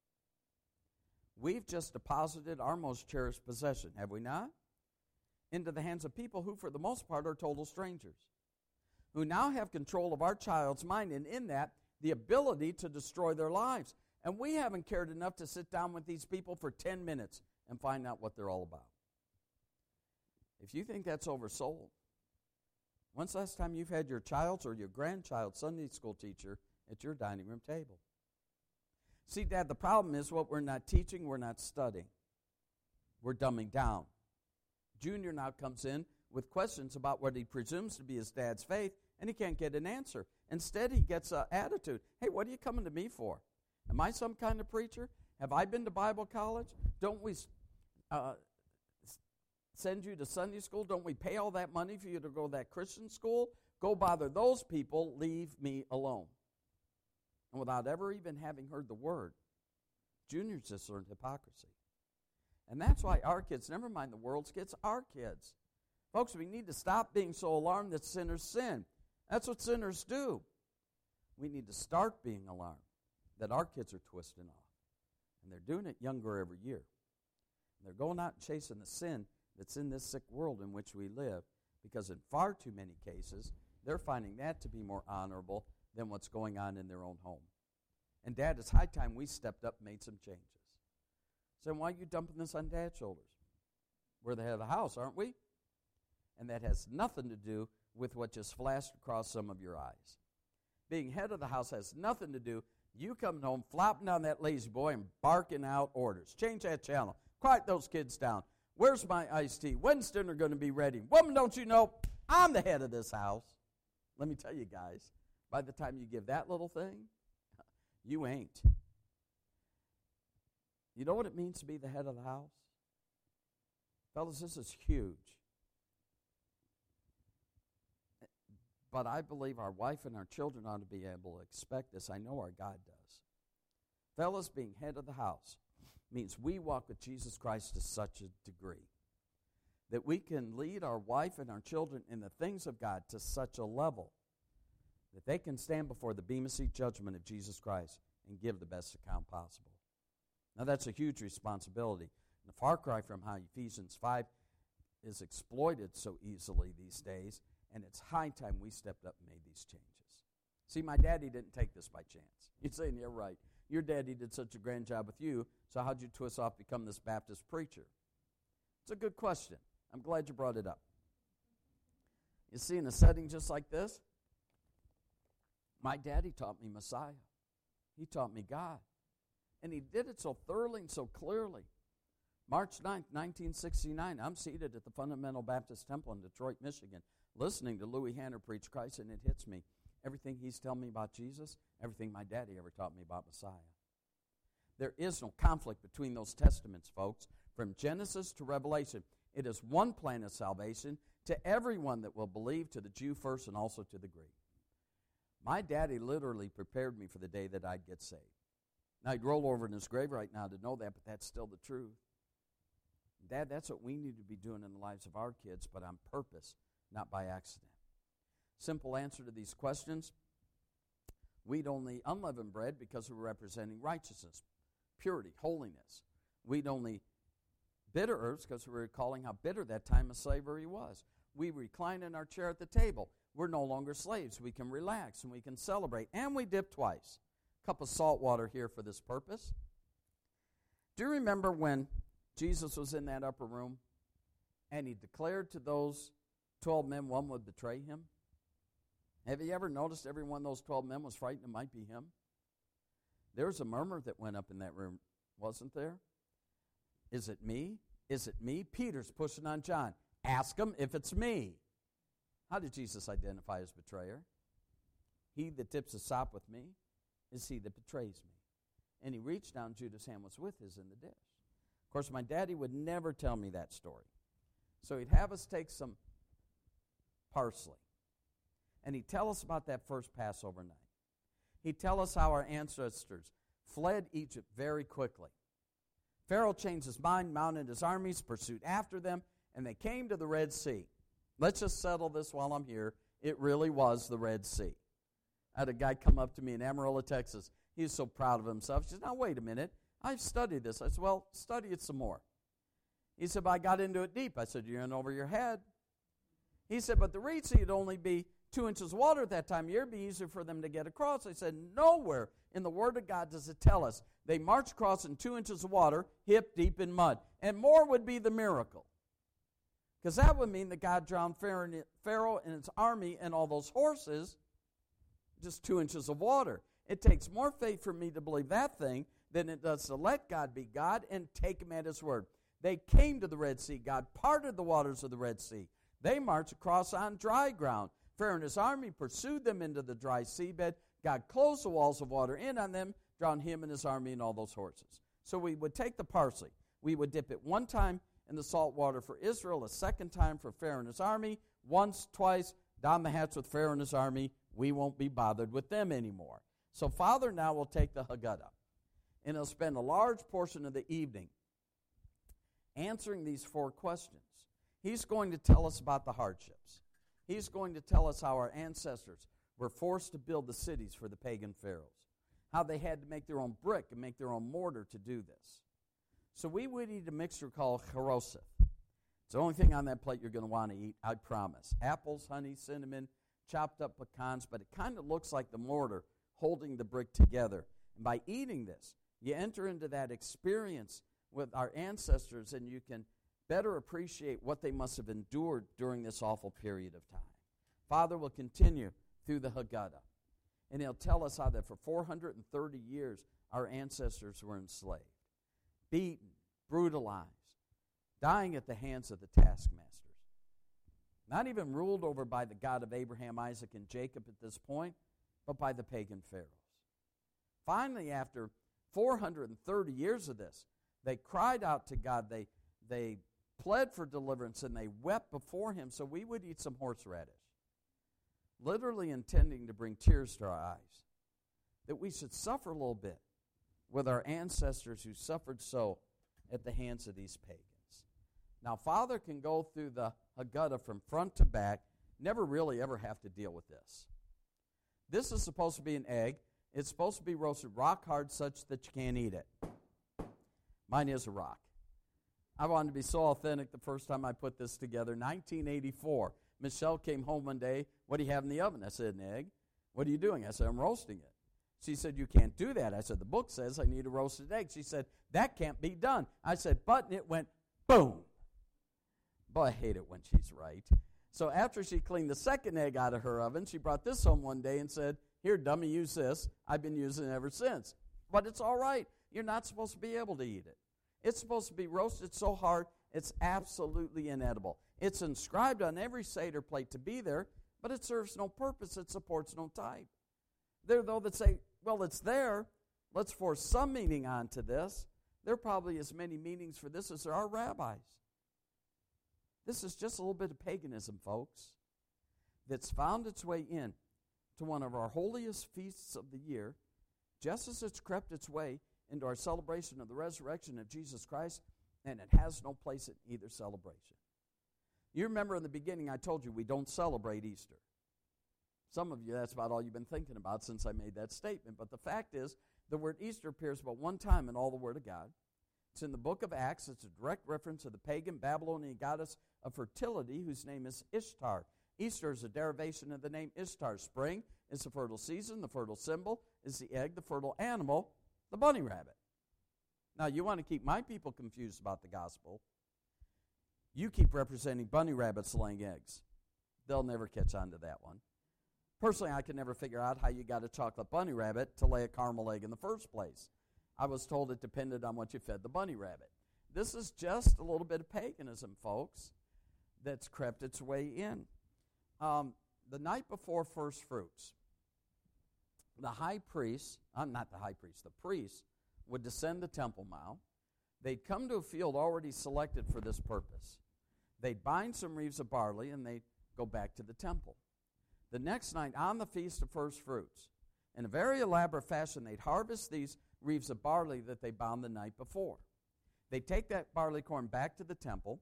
We've just deposited our most cherished possession, have we not? Into the hands of people who, for the most part, are total strangers, who now have control of our child's mind, and in that, the ability to destroy their lives. And we haven't cared enough to sit down with these people for ten minutes and find out what they're all about. If you think that's oversold, when's the last time you've had your child's or your grandchild's Sunday school teacher at your dining room table? See, Dad, the problem is what we're not teaching, we're not studying. We're dumbing down. Junior now comes in with questions about what he presumes to be his dad's faith, and he can't get an answer. Instead, he gets an attitude. Hey, what are you coming to me for? Am I some kind of preacher? Have I been to Bible college? Don't we uh, send you to Sunday school? Don't we pay all that money for you to go to that Christian school? Go bother those people. Leave me alone. And without ever even having heard the word, Junior's just learned hypocrisy. And that's why our kids, never mind the world's kids, our kids. Folks, we need to stop being so alarmed that sinners sin. That's what sinners do. We need to start being alarmed that our kids are twisting off. And they're doing it younger every year. And they're going out and chasing the sin that's in this sick world in which we live, because in far too many cases, they're finding that to be more honorable than what's going on in their own home. And Dad, it's high time we stepped up and made some changes. So why are you dumping this on Dad's shoulders? We're the head of the house, aren't we? And that has nothing to do with what just flashed across some of your eyes. Being head of the house has nothing to do you coming home, flopping down that lazy boy and barking out orders. Change that channel. Quiet those kids down. Where's my iced tea? When's dinner going to be ready? Woman, don't you know I'm the head of this house? Let me tell you guys, by the time you give that little thing, you ain't. You know what it means to be the head of the house? Fellas, this is huge. But I believe our wife and our children ought to be able to expect this. I know our God does. Fellas, being head of the house means we walk with Jesus Christ to such a degree that we can lead our wife and our children in the things of God to such a level that they can stand before the bema seat judgment of Jesus Christ and give the best account possible. Now, that's a huge responsibility. And a far cry from how Ephesians five is exploited so easily these days, and it's high time we stepped up and made these changes. See, my daddy didn't take this by chance. You're saying, you're right. Your daddy did such a grand job with you, so how'd you twist off become this Baptist preacher? It's a good question. I'm glad you brought it up. You see, in a setting just like this, my daddy taught me Messiah. He taught me God. And he did it so thoroughly and so clearly. March ninth, nineteen sixty-nine, I'm seated at the Fundamental Baptist Temple in Detroit, Michigan, listening to Louis Hanner preach Christ, and it hits me. Everything he's telling me about Jesus, everything my daddy ever taught me about Messiah. There is no conflict between those testaments, folks. From Genesis to Revelation, it is one plan of salvation to everyone that will believe, to the Jew first and also to the Greek. My daddy literally prepared me for the day that I'd get saved. Now, he'd roll over in his grave right now to know that, but that's still the truth. Dad, that's what we need to be doing in the lives of our kids, but on purpose, not by accident. Simple answer to these questions: we'd only unleavened bread because we're representing righteousness, purity, holiness. We'd only bitter herbs because we were recalling how bitter that time of slavery was. We recline in our chair at the table. We're no longer slaves. We can relax and we can celebrate. And we dip twice. Cup of salt water here for this purpose. Do you remember when Jesus was in that upper room and he declared to those twelve men one would betray him? Have you ever noticed every one of those twelve men was frightened it might be him? There was a murmur that went up in that room, wasn't there? Is it me? Is it me? Peter's pushing on John. Ask him if it's me. How did Jesus identify his betrayer? He that dips a sop with me is he that betrays me. And he reached down, Judas' hand was with his in the dish. Of course, my daddy would never tell me that story. So he'd have us take some parsley. And he'd tell us about that first Passover night. He'd tell us how our ancestors fled Egypt very quickly. Pharaoh changed his mind, mounted his armies, pursued after them, and they came to the Red Sea. Let's just settle this while I'm here. It really was the Red Sea. I had a guy come up to me in Amarillo, Texas. He was so proud of himself. He said, now, wait a minute. I've studied this. I said, well, study it some more. He said, but I got into it deep. I said, you're in over your head. He said, but the Red Sea would only be two inches of water at that time of year. It would be easier for them to get across. I said, nowhere in the Word of God does it tell us they marched across in two inches of water, hip deep in mud. And more would be the miracle. Because that would mean that God drowned Pharaoh and his army and all those horses, just two inches of water. It takes more faith for me to believe that thing than it does to let God be God and take him at his word. They came to the Red Sea. God parted the waters of the Red Sea. They marched across on dry ground. Pharaoh and his army pursued them into the dry seabed. God closed the walls of water in on them, drowned him and his army and all those horses. So we would take the parsley. We would dip it one time in the salt water for Israel, a second time for Pharaoh and his army, once, twice, down the hatch with Pharaoh and his army. We won't be bothered with them anymore. So Father now will take the Haggadah, and he'll spend a large portion of the evening answering these four questions. He's going to tell us about the hardships. He's going to tell us how our ancestors were forced to build the cities for the pagan pharaohs, how they had to make their own brick and make their own mortar to do this. So we would eat a mixture called charoseth. It's the only thing on that plate you're going to want to eat, I promise. Apples, honey, cinnamon, chopped up pecans, but it kind of looks like the mortar holding the brick together. And by eating this, you enter into that experience with our ancestors, and you can better appreciate what they must have endured during this awful period of time. Father will continue through the Haggadah, and he'll tell us how that for four hundred thirty years our ancestors were enslaved, beaten, brutalized, dying at the hands of the taskmasters. Not even ruled over by the God of Abraham, Isaac, and Jacob at this point, but by the pagan pharaohs. Finally, after four hundred thirty years of this, they cried out to God. They, they pled for deliverance, and they wept before him so we would eat some horseradish, literally intending to bring tears to our eyes, that we should suffer a little bit with our ancestors who suffered so at the hands of these pagans. Now, Father can go through the Haggadah from front to back, never really ever have to deal with this. This is supposed to be an egg. It's supposed to be roasted rock hard such that you can't eat it. Mine is a rock. I wanted to be so authentic the first time I put this together. nineteen eighty-four. Michelle came home one day. What do you have in the oven? I said, an egg. What are you doing? I said, I'm roasting it. She said, you can't do that. I said, the book says I need a roasted egg. She said, that can't be done. I said, but, and it went boom. Boy, I hate it when she's right. So after she cleaned the second egg out of her oven, she brought this home one day and said, here, dummy, use this. I've been using it ever since. But it's all right. You're not supposed to be able to eat it. It's supposed to be roasted so hard, it's absolutely inedible. It's inscribed on every Seder plate to be there, but it serves no purpose. It supports no type. There, though, that say, well, it's there. Let's force some meaning onto this. There are probably as many meanings for this as there are rabbis. This is just a little bit of paganism, folks, that's found its way in to one of our holiest feasts of the year, just as it's crept its way into our celebration of the resurrection of Jesus Christ, and it has no place in either celebration. You remember in the beginning I told you we don't celebrate Easter. Some of you, that's about all you've been thinking about since I made that statement. But the fact is, the word Easter appears but one time in all the Word of God. It's in the book of Acts. It's a direct reference to the pagan Babylonian goddess of fertility whose name is Ishtar. Easter is a derivation of the name Ishtar. Spring is the fertile season. The fertile symbol is the egg. The fertile animal, the bunny rabbit. Now, you want to keep my people confused about the gospel. You keep representing bunny rabbits laying eggs. They'll never catch on to that one. Personally, I could never figure out how you got a chocolate bunny rabbit to lay a caramel egg in the first place. I was told it depended on what you fed the bunny rabbit. This is just a little bit of paganism, folks, that's crept its way in. Um, the night before first fruits, the high priest, uh, not the high priest, the priest would descend the Temple Mount. They'd come to a field already selected for this purpose. They'd bind some wreaths of barley, and they'd go back to the temple. The next night, on the Feast of First Fruits, in a very elaborate fashion, they'd harvest these wreaths of barley that they bound the night before. They'd take that barley corn back to the temple,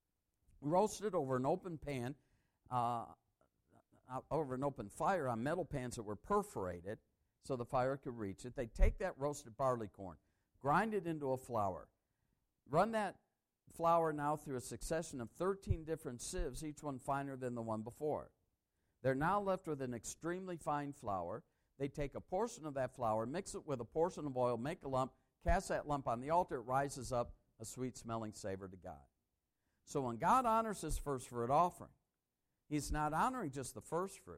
roast it over an open pan, uh, over an open fire on metal pans that were perforated so the fire could reach it. They'd take that roasted barley corn, grind it into a flour, run that flour now through a succession of thirteen different sieves, each one finer than the one before. They're now left with an extremely fine flour. They take a portion of that flour, mix it with a portion of oil, make a lump, cast that lump on the altar. It rises up a sweet-smelling savor to God. So when God honors his first fruit offering, he's not honoring just the first fruit,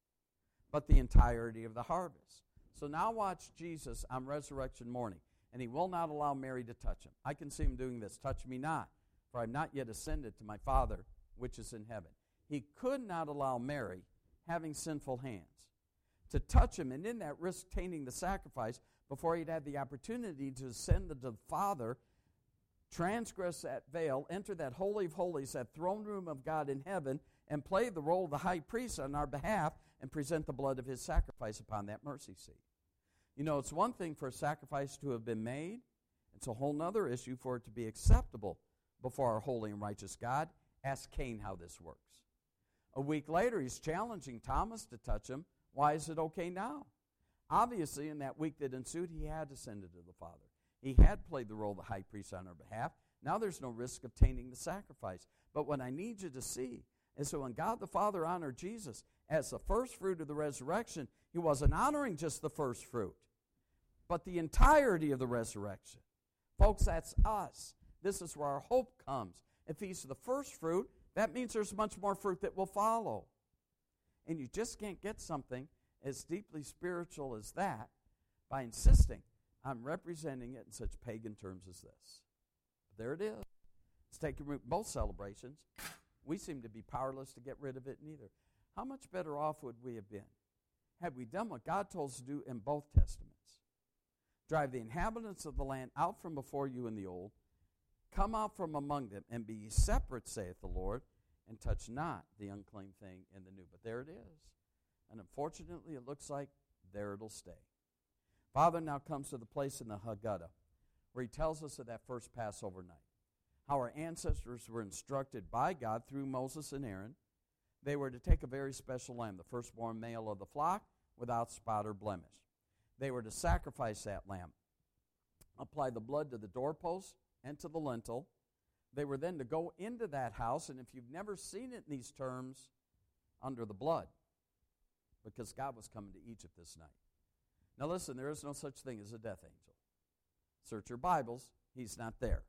but the entirety of the harvest. So now watch Jesus on resurrection morning, and he will not allow Mary to touch him. I can see him doing this. Touch me not, for I have not yet ascended to my Father which is in heaven. He could not allow Mary, having sinful hands, to touch him, and in that risk tainting the sacrifice before he'd had the opportunity to ascend to the Father, transgress that veil, enter that Holy of Holies, that throne room of God in heaven, and play the role of the high priest on our behalf and present the blood of his sacrifice upon that mercy seat. You know, it's one thing for a sacrifice to have been made. It's a whole other issue for it to be acceptable before our holy and righteous God. Ask Cain how this works. A week later, he's challenging Thomas to touch him. Why is it okay now? Obviously, in that week that ensued, he had ascended to the Father. He had played the role of the high priest on our behalf. Now there's no risk of tainting the sacrifice. But what I need you to see is that when God the Father honored Jesus as the first fruit of the resurrection, he wasn't honoring just the first fruit, but the entirety of the resurrection. Folks, that's us. This is where our hope comes. If he's the first fruit, that means there's much more fruit that will follow. And you just can't get something as deeply spiritual as that by insisting I'm representing it in such pagan terms as this. But there it is. It's taking root in both celebrations. We seem to be powerless to get rid of it neither. How much better off would we have been had we done what God told us to do in both testaments? Drive the inhabitants of the land out from before you in the old, come out from among them, and be ye separate, saith the Lord, and touch not the unclean thing in the new. But there it is. And unfortunately, it looks like there it'll stay. Father now comes to the place in the Haggadah where he tells us of that first Passover night, how our ancestors were instructed by God through Moses and Aaron. They were to take a very special lamb, the firstborn male of the flock, without spot or blemish. They were to sacrifice that lamb, apply the blood to the doorpost and to the lintel. They were then to go into that house, and if you've never seen it in these terms, under the blood, because God was coming to Egypt this night. Now listen, there is no such thing as a death angel. Search your Bibles, he's not there.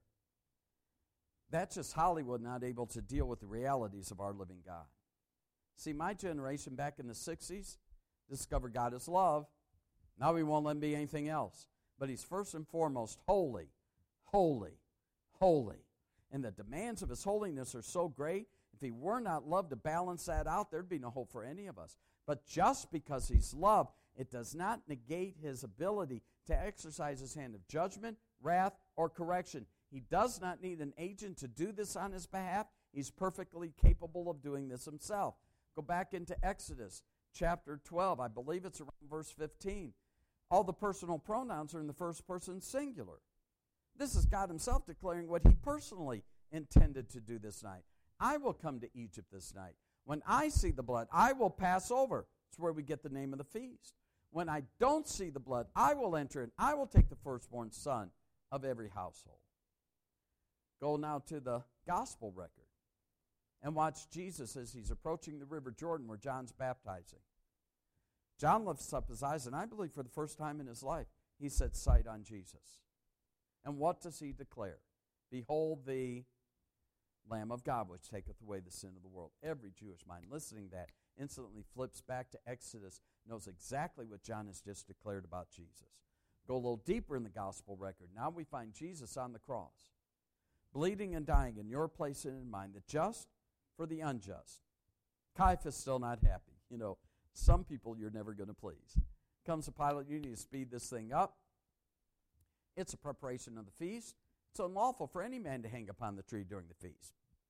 That's just Hollywood not able to deal with the realities of our living God. See, my generation back in the sixties discovered God is love. Now we won't let him be anything else. But he's first and foremost holy, holy, holy. And the demands of his holiness are so great, if he were not love to balance that out, there'd be no hope for any of us. But just because he's love, it does not negate his ability to exercise his hand of judgment, wrath, or correction. He does not need an agent to do this on his behalf. He's perfectly capable of doing this himself. Go back into Exodus chapter twelve. I believe it's around verse fifteen. All the personal pronouns are in the first person singular. This is God himself declaring what he personally intended to do this night. I will come to Egypt this night. When I see the blood, I will pass over. It's where we get the name of the feast. When I don't see the blood, I will enter in. I will take the firstborn son of every household. Go now to the gospel record and watch Jesus as he's approaching the river Jordan where John's baptizing. John lifts up his eyes, and I believe for the first time in his life, he set sight on Jesus. And what does he declare? Behold the Lamb of God, which taketh away the sin of the world. Every Jewish mind listening to that instantly flips back to Exodus, knows exactly what John has just declared about Jesus. Go a little deeper in the gospel record. Now we find Jesus on the cross, bleeding and dying in your place and in mine, the just for the unjust. Caiaphas still not happy. You know, some people you're never going to please. Comes to Pilate, you need to speed this thing up. It's a preparation of the feast. It's unlawful for any man to hang upon the tree during the feast.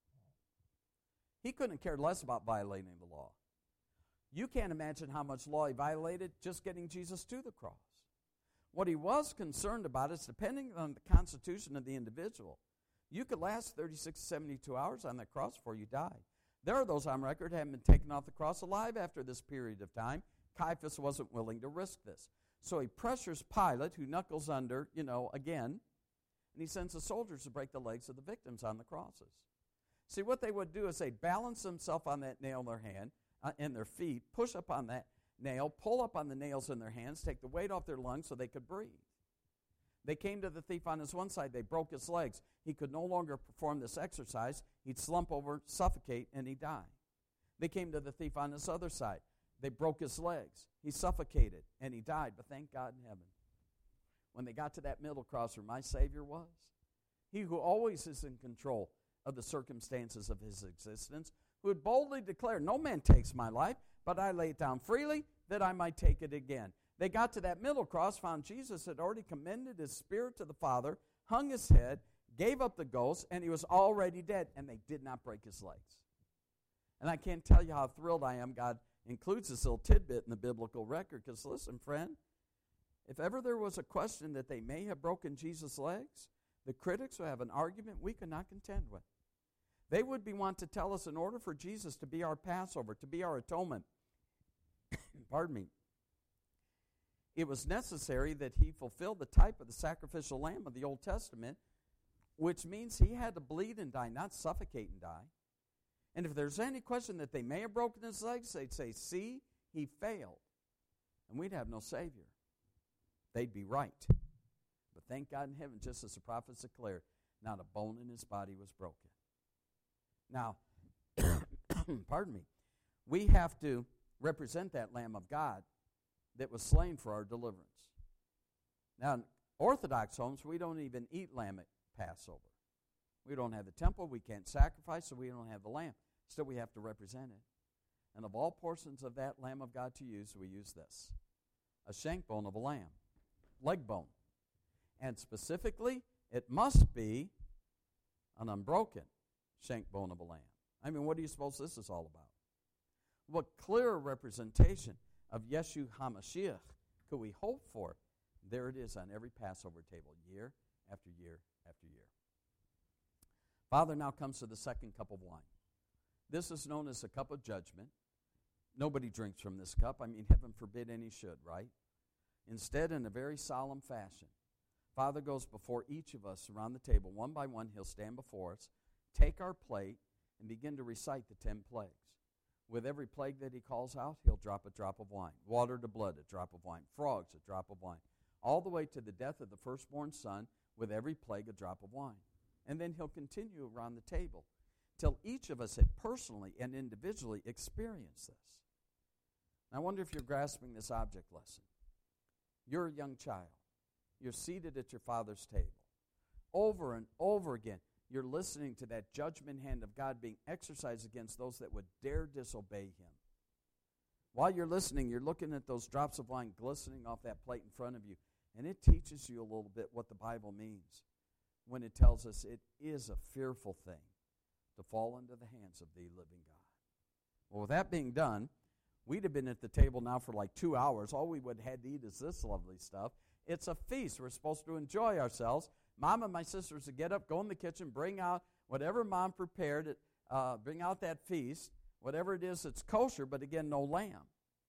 He couldn't have cared less about violating the law. You can't imagine how much law he violated just getting Jesus to the cross. What he was concerned about is depending on the constitution of the individual. You could last thirty-six to seventy-two hours on that cross before you died. There are those on record who haven't been taken off the cross alive after this period of time. Caiaphas wasn't willing to risk this. So he pressures Pilate, who knuckles under, you know, again, and he sends the soldiers to break the legs of the victims on the crosses. See, what they would do is they'd balance themselves on that nail in their hand, uh, in their feet, push up on that nail, pull up on the nails in their hands, take the weight off their lungs so they could breathe. They came to the thief on his one side, they broke his legs. He could no longer perform this exercise. He'd slump over, suffocate, and he'd die. They came to the thief on his other side. They broke his legs. He suffocated, and he died, but thank God in heaven. When they got to that middle cross where my Savior was, he who always is in control of the circumstances of his existence, who would boldly declare, no man takes my life, but I lay it down freely that I might take it again. They got to that middle cross, found Jesus had already commended his spirit to the Father, hung his head, gave up the ghost, and he was already dead, and they did not break his legs. And I can't tell you how thrilled I am God includes this little tidbit in the biblical record, because listen, friend, if ever there was a question that they may have broken Jesus' legs, the critics would have an argument we could not contend with. They would be want to tell us in order for Jesus to be our Passover, to be our atonement, pardon me, it was necessary that he fulfill the type of the sacrificial lamb of the Old Testament, which means he had to bleed and die, not suffocate and die. And if there's any question that they may have broken his legs, they'd say, see, he failed. And we'd have no Savior. They'd be right. But thank God in heaven, just as the prophets declared, not a bone in his body was broken. Now, pardon me, we have to represent that Lamb of God that was slain for our deliverance. Now, in Orthodox homes, we don't even eat lamb at Passover. We don't have the temple, we can't sacrifice, so we don't have the lamb. Still, we have to represent it. And of all portions of that Lamb of God to use, we use this. A shank bone of a lamb. Leg bone. And specifically, it must be an unbroken shank bone of a lamb. I mean, what do you suppose this is all about? What clearer representation of Yeshua HaMashiach could we hope for? There it is on every Passover table, year after year after year. Father now comes to the second cup of wine. This is known as a cup of judgment. Nobody drinks from this cup. I mean, heaven forbid any should, right? Instead, in a very solemn fashion, Father goes before each of us around the table. One by one, he'll stand before us, take our plate, and begin to recite the ten plagues. With every plague that he calls out, he'll drop a drop of wine. Water to blood, a drop of wine. Frogs, a drop of wine. All the way to the death of the firstborn son, with every plague, a drop of wine. And then he'll continue around the table till each of us had personally and individually experienced this. I wonder if you're grasping this object lesson. You're a young child. You're seated at your father's table. Over and over again, you're listening to that judgment hand of God being exercised against those that would dare disobey him. While you're listening, you're looking at those drops of wine glistening off that plate in front of you, and it teaches you a little bit what the Bible means when it tells us it is a fearful thing to fall into the hands of the living God. Well, with that being done, we'd have been at the table now for like two hours. All we would have had to eat is this lovely stuff. It's a feast. We're supposed to enjoy ourselves. Mom and my sisters would get up, go in the kitchen, bring out whatever Mom prepared, uh, bring out that feast, whatever it is that's kosher, but again, no lamb.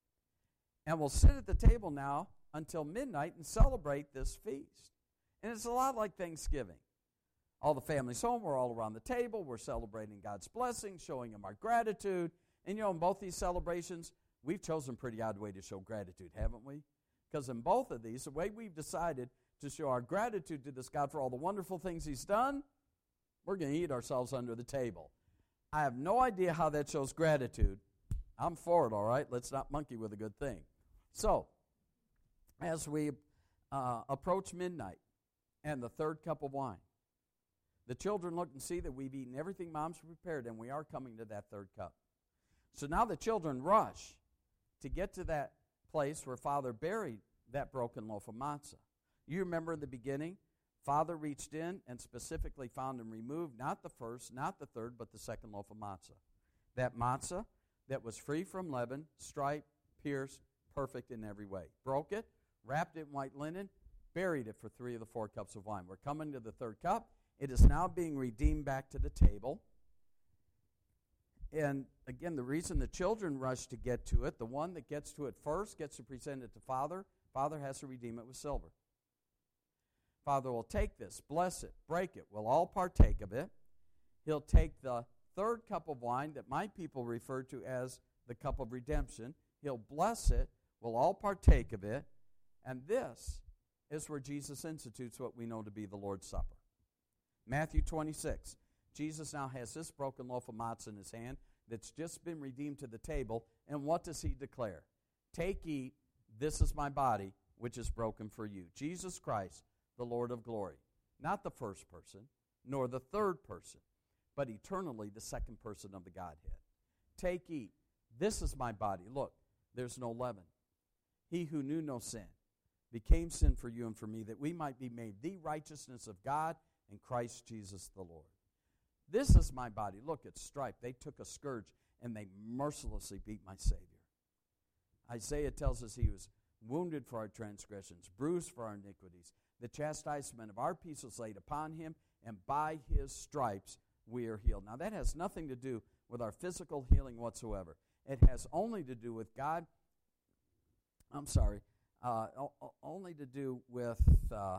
And we'll sit at the table now until midnight and celebrate this feast. And it's a lot like Thanksgiving. All the family's home, we're all around the table, we're celebrating God's blessing, showing him our gratitude. And you know, in both these celebrations, we've chosen a pretty odd way to show gratitude, haven't we? Because in both of these, the way we've decided to show our gratitude to this God for all the wonderful things he's done, we're going to eat ourselves under the table. I have no idea how that shows gratitude. I'm for it, all right? Let's not monkey with a good thing. So, as we uh, approach midnight and the third cup of wine, the children look and see that we've eaten everything Mom's prepared, and we are coming to that third cup. So now the children rush to get to that place where Father buried that broken loaf of matzah. You remember in the beginning, Father reached in and specifically found and removed not the first, not the third, but the second loaf of matzah. That matzah that was free from leaven, striped, pierced, perfect in every way. Broke it, wrapped it in white linen, buried it for three of the four cups of wine. We're coming to the third cup. It is now being redeemed back to the table. And again, the reason the children rush to get to it, the one that gets to it first gets to present it to Father. Father has to redeem it with silver. Father will take this, bless it, break it. We'll all partake of it. He'll take the third cup of wine that my people refer to as the cup of redemption. He'll bless it. We'll all partake of it. And this is where Jesus institutes what we know to be the Lord's Supper. Matthew twenty-six. Jesus now has this broken loaf of matzah in his hand that's just been redeemed to the table. And what does he declare? Take, eat, this is my body, which is broken for you. Jesus Christ, the Lord of glory. Not the first person, nor the third person, but eternally the second person of the Godhead. Take, eat, this is my body. Look, there's no leaven. He who knew no sin became sin for you and for me, that we might be made the righteousness of God in Christ Jesus the Lord. This is my body. Look, it's striped. They took a scourge and they mercilessly beat my Savior. Isaiah tells us he was wounded for our transgressions, bruised for our iniquities. The chastisement of our peace was laid upon him, and by his stripes we are healed. Now, that has nothing to do with our physical healing whatsoever. It has only to do with God, I'm sorry, uh, only to do with uh,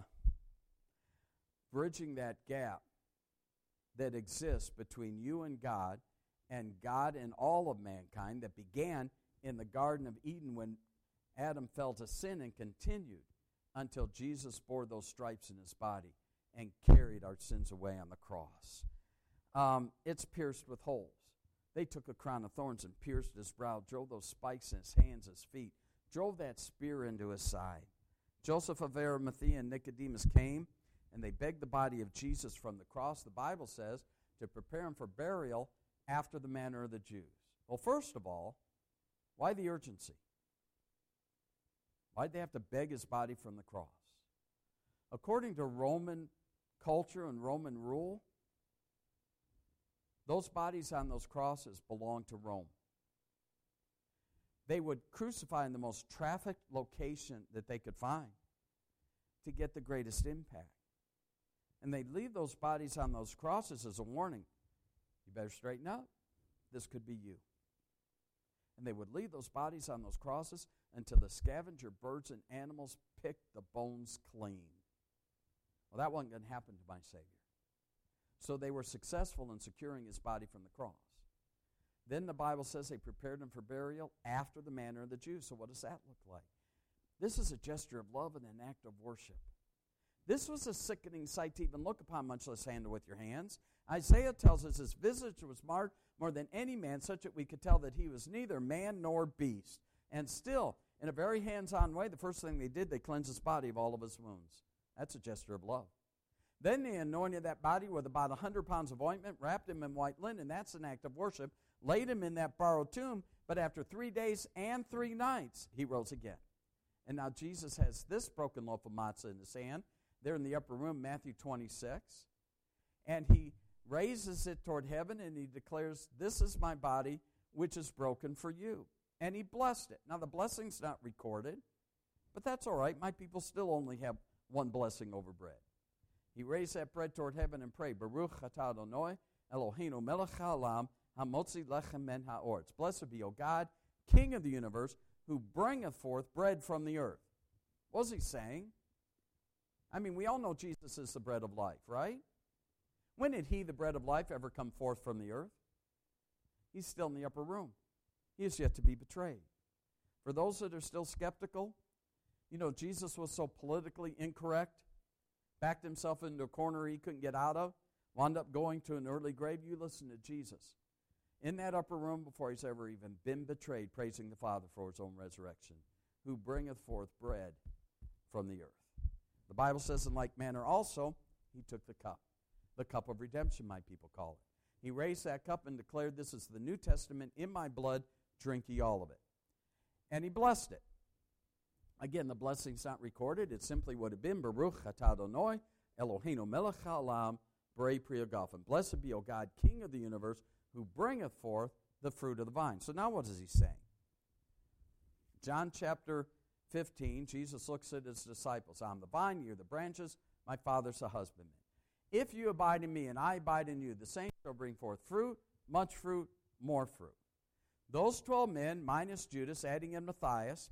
bridging that gap that exists between you and God, and God and all of mankind, that began in the Garden of Eden when Adam fell to sin and continued until Jesus bore those stripes in his body and carried our sins away on the cross. Um, it's pierced with holes. They took a crown of thorns and pierced his brow, drove those spikes in his hands, his feet, drove that spear into his side. Joseph of Arimathea and Nicodemus came, and they begged the body of Jesus from the cross, the Bible says, to prepare him for burial after the manner of the Jews. Well, first of all, why the urgency? Why'd they have to beg his body from the cross? According to Roman culture and Roman rule, those bodies on those crosses belonged to Rome. They would crucify in the most trafficked location that they could find to get the greatest impact. And they'd leave those bodies on those crosses as a warning. You better straighten up. This could be you. And they would leave those bodies on those crosses until the scavenger birds and animals picked the bones clean. Well, that wasn't going to happen to my Savior. So they were successful in securing his body from the cross. Then the Bible says they prepared him for burial after the manner of the Jews. So what does that look like? This is a gesture of love and an act of worship. This was a sickening sight to even look upon, much less handle with your hands. Isaiah tells us his visage was marred more than any man, such that we could tell that he was neither man nor beast. And still, in a very hands-on way, the first thing they did, they cleansed his body of all of his wounds. That's a gesture of love. Then they anointed that body with about one hundred pounds of ointment, wrapped him in white linen. That's an act of worship. Laid him in that borrowed tomb, but after three days and three nights, he rose again. And now Jesus has this broken loaf of matzah in his hand. They're in the upper room, Matthew twenty-six. And he raises it toward heaven, and he declares, "This is my body, which is broken for you." And he blessed it. Now, the blessing's not recorded, but that's all right. My people still only have one blessing over bread. He raised that bread toward heaven and prayed, "Baruch atah Adonai, Eloheinu melech haolam, hamotzi lechem min ha'oretz." Blessed be, O God, King of the universe, who bringeth forth bread from the earth. What was he saying? I mean, we all know Jesus is the bread of life, right? When did he, the bread of life, ever come forth from the earth? He's still in the upper room. He is yet to be betrayed. For those that are still skeptical, you know, Jesus was so politically incorrect, backed himself into a corner he couldn't get out of, wound up going to an early grave. You listen to Jesus in that upper room before he's ever even been betrayed, praising the Father for his own resurrection, who bringeth forth bread from the earth. The Bible says, in like manner also, he took the cup. The cup of redemption, my people call it. He raised that cup and declared, "This is the New Testament in my blood, drink ye all of it." And he blessed it. Again, the blessing's not recorded. It simply would have been, "Baruch atah Adonai, Eloheinu melech haolam, Borei pri hagafen." Blessed be, O God, King of the universe, who bringeth forth the fruit of the vine. So now what is he saying? John chapter fifteen, Jesus looks at his disciples. "I'm the vine, you're the branches, my Father's the husbandman. If you abide in me and I abide in you, the same shall bring forth fruit, much fruit, more fruit." Those twelve men, minus Judas, adding in Matthias,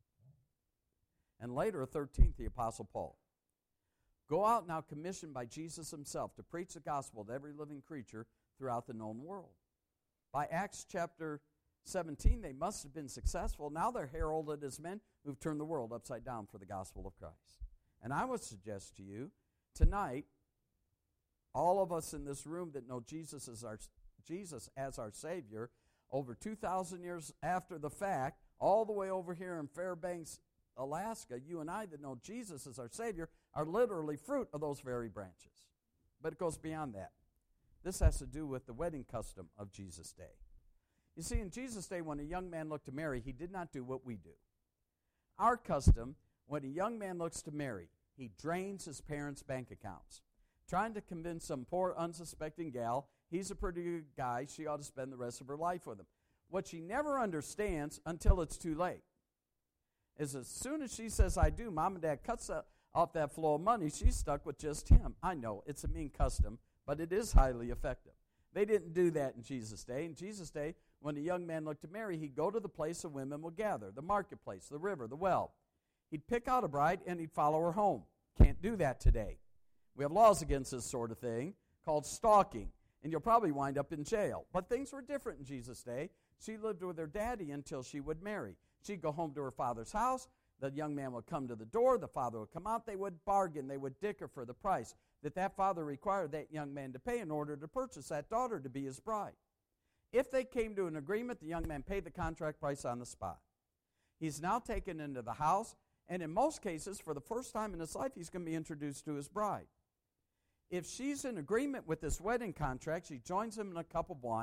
and later a thirteenth, the Apostle Paul, go out now commissioned by Jesus himself to preach the gospel to every living creature throughout the known world. By Acts chapter seventeen, they must have been successful. Now they're heralded as men who've turned the world upside down for the gospel of Christ. And I would suggest to you, tonight, all of us in this room that know Jesus as our, Jesus as our Savior, over two thousand years after the fact, all the way over here in Fairbanks, Alaska, you and I that know Jesus as our Savior are literally fruit of those very branches. But it goes beyond that. This has to do with the wedding custom of Jesus' day. You see, in Jesus' day, when a young man looked to marry, he did not do what we do. Our custom, when a young man looks to marry, he drains his parents' bank accounts, trying to convince some poor, unsuspecting gal he's a pretty good guy, she ought to spend the rest of her life with him. What she never understands until it's too late is as soon as she says, "I do," mom and dad cuts off that flow of money, she's stuck with just him. I know, it's a mean custom, but it is highly effective. They didn't do that in Jesus' day. In Jesus' day, when a young man looked to marry, he'd go to the place the women would gather, the marketplace, the river, the well. He'd pick out a bride and he'd follow her home. Can't do that today. We have laws against this sort of thing called stalking, and you'll probably wind up in jail. But things were different in Jesus' day. She lived with her daddy until she would marry. She'd go home to her father's house. The young man would come to the door. The father would come out. They would bargain. They would dicker for the price that that father required that young man to pay in order to purchase that daughter to be his bride. If they came to an agreement, the young man paid the contract price on the spot. He's now taken into the house, and in most cases, for the first time in his life, he's going to be introduced to his bride. If she's in agreement with this wedding contract, she joins him in a cup of wine.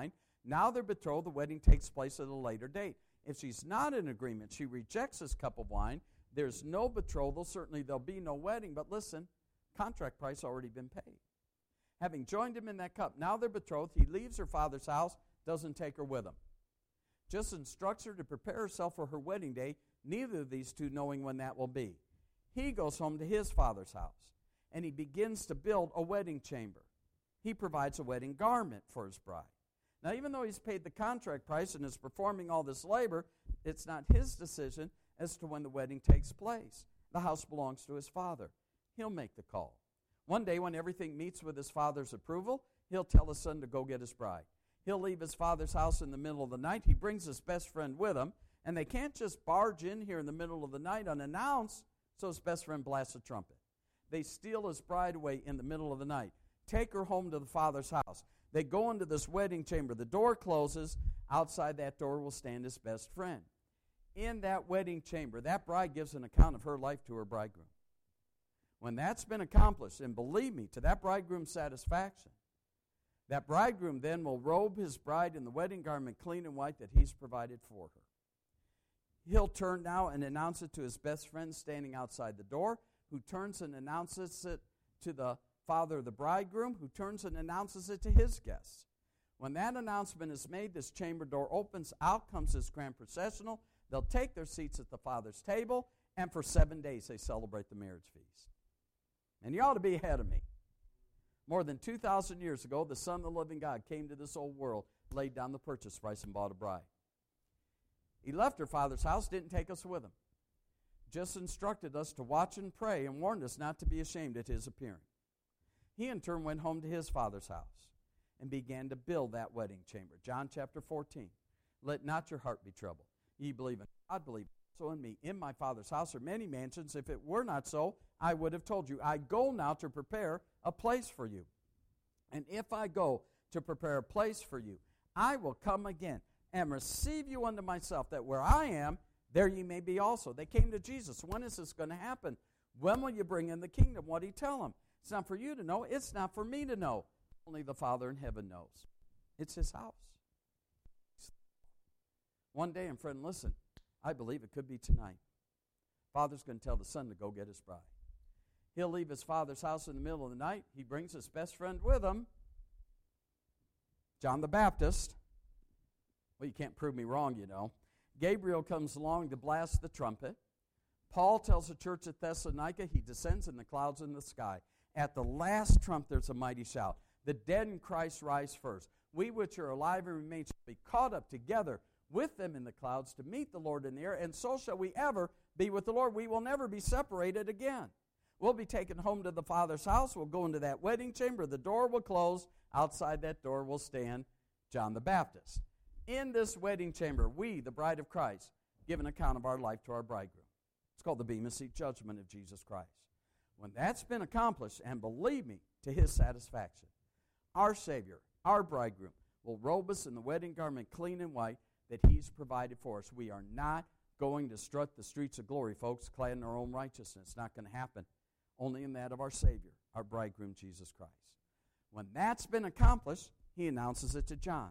Now they're betrothed. The wedding takes place at a later date. If she's not in agreement, she rejects this cup of wine, there's no betrothal. Certainly there'll be no wedding. But listen, contract price already been paid. Having joined him in that cup, now they're betrothed. He leaves her father's house, doesn't take her with him. Just instructs her to prepare herself for her wedding day, neither of these two knowing when that will be. He goes home to his father's house, and he begins to build a wedding chamber. He provides a wedding garment for his bride. Now, even though he's paid the contract price and is performing all this labor, it's not his decision as to when the wedding takes place. The house belongs to his father. He'll make the call. One day, when everything meets with his father's approval, he'll tell his son to go get his bride. He'll leave his father's house in the middle of the night. He brings his best friend with him, and they can't just barge in here in the middle of the night unannounced, so his best friend blasts a trumpet. They steal his bride away in the middle of the night, take her home to the father's house. They go into this wedding chamber. The door closes. Outside that door will stand his best friend. In that wedding chamber, that bride gives an account of her life to her bridegroom. When that's been accomplished, and believe me, to that bridegroom's satisfaction, that bridegroom then will robe his bride in the wedding garment clean and white that he's provided for her. He'll turn now and announce it to his best friend standing outside the door, who turns and announces it to the father of the bridegroom, who turns and announces it to his guests. When that announcement is made, this chamber door opens, out comes this grand processional. They'll take their seats at the father's table, and for seven days they celebrate the marriage feast. And you ought to be ahead of me. More than two thousand years ago, the Son of the living God came to this old world, laid down the purchase price, and bought a bride. He left her father's house, didn't take us with him. Just instructed us to watch and pray and warned us not to be ashamed at his appearing. He in turn went home to his father's house and began to build that wedding chamber. John chapter fourteen. Let not your heart be troubled. Ye believe in God, believe also in me. In my Father's house are many mansions. If it were not so, I would have told you. I go now to prepare a place for you. And if I go to prepare a place for you, I will come again and receive you unto myself, that where I am, there ye may be also. They came to Jesus. When is this going to happen? When will you bring in the kingdom? What did he tell them? It's not for you to know. It's not for me to know. Only the Father in heaven knows. It's his house. One day, and friend, listen, I believe it could be tonight. Father's going to tell the son to go get his bride. He'll leave his father's house in the middle of the night. He brings his best friend with him, John the Baptist. Well, you can't prove me wrong, you know. Gabriel comes along to blast the trumpet. Paul tells the church at Thessalonica he descends in the clouds in the sky. At the last trump, there's a mighty shout. The dead in Christ rise first. We which are alive and remain shall be caught up together with them in the clouds to meet the Lord in the air, and so shall we ever be with the Lord. We will never be separated again. We'll be taken home to the Father's house. We'll go into that wedding chamber. The door will close. Outside that door will stand John the Baptist. In this wedding chamber, we, the bride of Christ, give an account of our life to our bridegroom. It's called the Bema Seat Judgment of Jesus Christ. When that's been accomplished, and believe me, to his satisfaction, our Savior, our bridegroom, will robe us in the wedding garment clean and white that he's provided for us. We are not going to strut the streets of glory, folks, clad in our own righteousness. It's not going to happen. Only in that of our Savior, our bridegroom, Jesus Christ. When that's been accomplished, he announces it to John.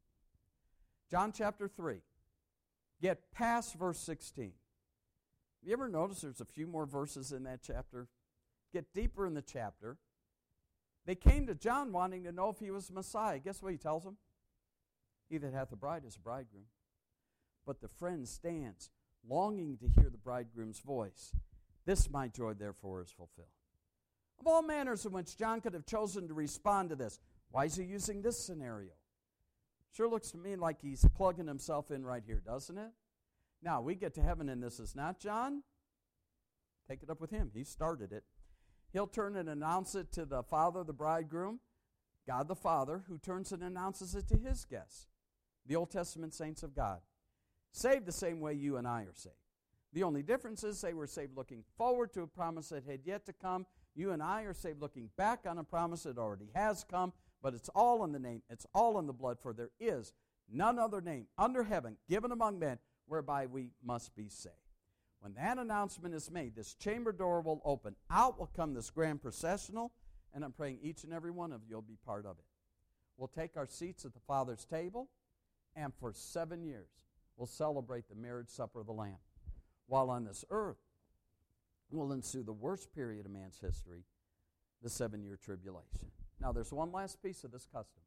John chapter three. Get past verse sixteen. Have you ever noticed there's a few more verses in that chapter? Get deeper in the chapter. They came to John wanting to know if he was Messiah. Guess what he tells them? He that hath a bride is a bridegroom. But the friend stands, longing to hear the bridegroom's voice. This my joy, therefore, is fulfilled. Of all manners in which John could have chosen to respond to this, why is he using this scenario? Sure looks to me like he's plugging himself in right here, doesn't it? Now, we get to heaven and this is not John. Take it up with him. He started it. He'll turn and announce it to the father of the bridegroom, God the Father, who turns and announces it to his guests, the Old Testament saints of God. Saved the same way you and I are saved. The only difference is they were saved looking forward to a promise that had yet to come. You and I are saved looking back on a promise that already has come, but it's all in the name, it's all in the blood, for there is none other name under heaven given among men whereby we must be saved. When that announcement is made, this chamber door will open. Out will come this grand processional, and I'm praying each and every one of you will be part of it. We'll take our seats at the Father's table. and for seven years will celebrate the marriage supper of the Lamb. While on this earth will ensue the worst period of man's history, the seven-year tribulation. Now, there's one last piece of this custom.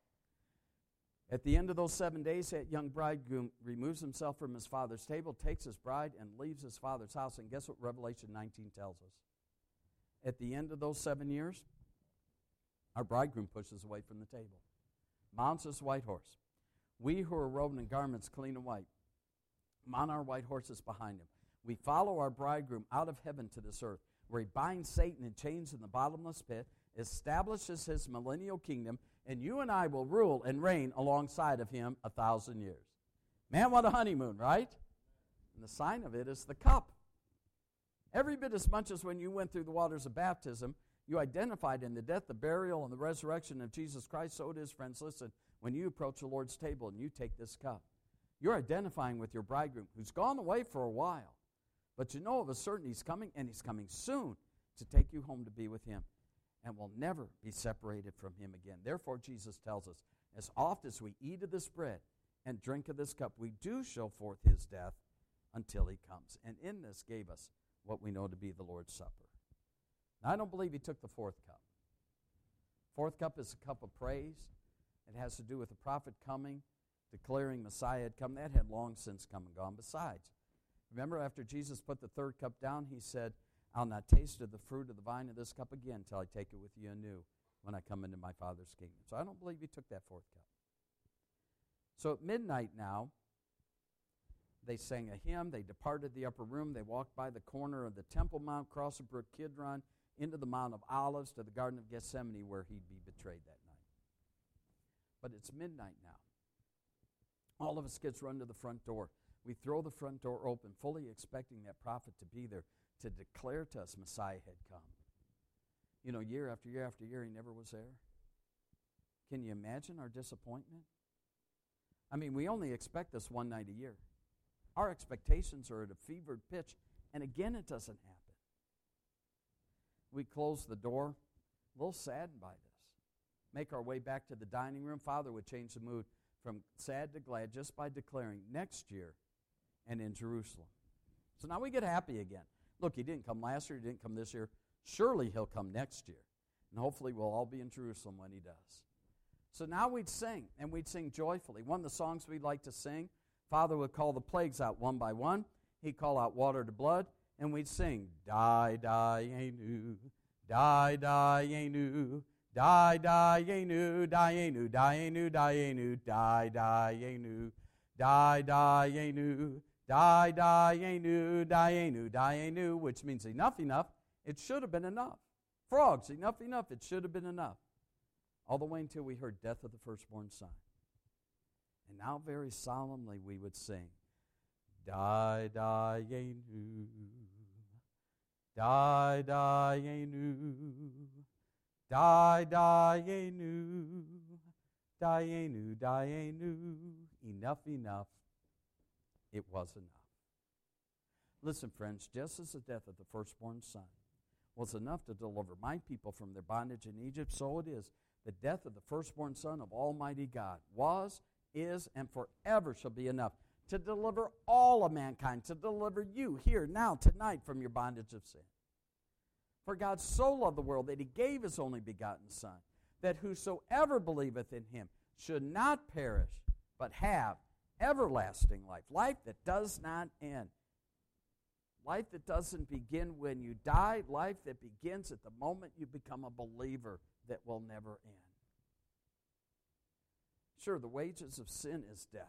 At the end of those seven days, that young bridegroom removes himself from his father's table, takes his bride, and leaves his father's house. And guess what Revelation nineteen tells us? At the end of those seven years, our bridegroom pushes away from the table, mounts his white horse. We who are robed in garments clean and white, mount our white horses behind him. We follow our bridegroom out of heaven to this earth, where he binds Satan in chains in the bottomless pit, establishes his millennial kingdom, and you and I will rule and reign alongside of him a thousand years. Man, what a honeymoon, right? And the sign of it is the cup. Every bit as much as when you went through the waters of baptism, you identified in the death, the burial, and the resurrection of Jesus Christ, so it is, friends, listen, when you approach the Lord's table and you take this cup, you're identifying with your bridegroom, who's gone away for a while. But you know of a certainty he's coming, and he's coming soon to take you home to be with him, and will never be separated from him again. Therefore, Jesus tells us, as oft as we eat of this bread and drink of this cup, we do show forth his death until he comes. And in this gave us what we know to be the Lord's Supper. Now, I don't believe he took the fourth cup. Fourth cup is a cup of praise. It has to do with the prophet coming, declaring Messiah had come. That had long since come and gone. Besides, remember after Jesus put the third cup down, he said, I'll not taste of the fruit of the vine of this cup again until I take it with you anew when I come into my Father's kingdom. So I don't believe he took that fourth cup. So at midnight now, they sang a hymn. They departed the upper room. They walked by the corner of the Temple Mount, crossed the brook Kidron, into the Mount of Olives, to the Garden of Gethsemane, where he'd be betrayed that night. But it's midnight now. All of us kids run to the front door. We throw the front door open, fully expecting that prophet to be there to declare to us Messiah had come. You know, year after year after year, he never was there. Can you imagine our disappointment? I mean, we only expect this one night a year. Our expectations are at a fevered pitch, and again, it doesn't happen. We close the door, a little saddened by this. Make our way back to the dining room. Father would change the mood from sad to glad just by declaring next year and in Jerusalem. So now we get happy again. Look, he didn't come last year, he didn't come this year. Surely he'll come next year. And hopefully we'll all be in Jerusalem when he does. So now we'd sing, and we'd sing joyfully. One of the songs we'd like to sing, Father would call the plagues out one by one. He'd call out water to blood, and we'd sing, Die, die, anu, die, die, anu, die, die, anu, die, anu, die, anu, die, anu, die, die, anu, die, die, anu, die, die, anu, die, anu, die, anu, which means enough, enough. It should have been enough. Frogs, enough, enough. It should have been enough. All the way until we heard death of the firstborn son. And now very solemnly we would sing, Die, die, anu, die, die, anu, die, die, anu, die, anu, die, anu. Enough, enough. It was enough. Listen, friends, just as the death of the firstborn son was enough to deliver my people from their bondage in Egypt, so it is the death of the firstborn son of Almighty God was, is, and forever shall be enough to deliver all of mankind, to deliver you here, now, tonight, from your bondage of sin. For God so loved the world that he gave his only begotten Son, that whosoever believeth in him should not perish, but have everlasting life, life that does not end. Life that doesn't begin when you die, life that begins at the moment you become a believer that will never end. Sure, the wages of sin is death.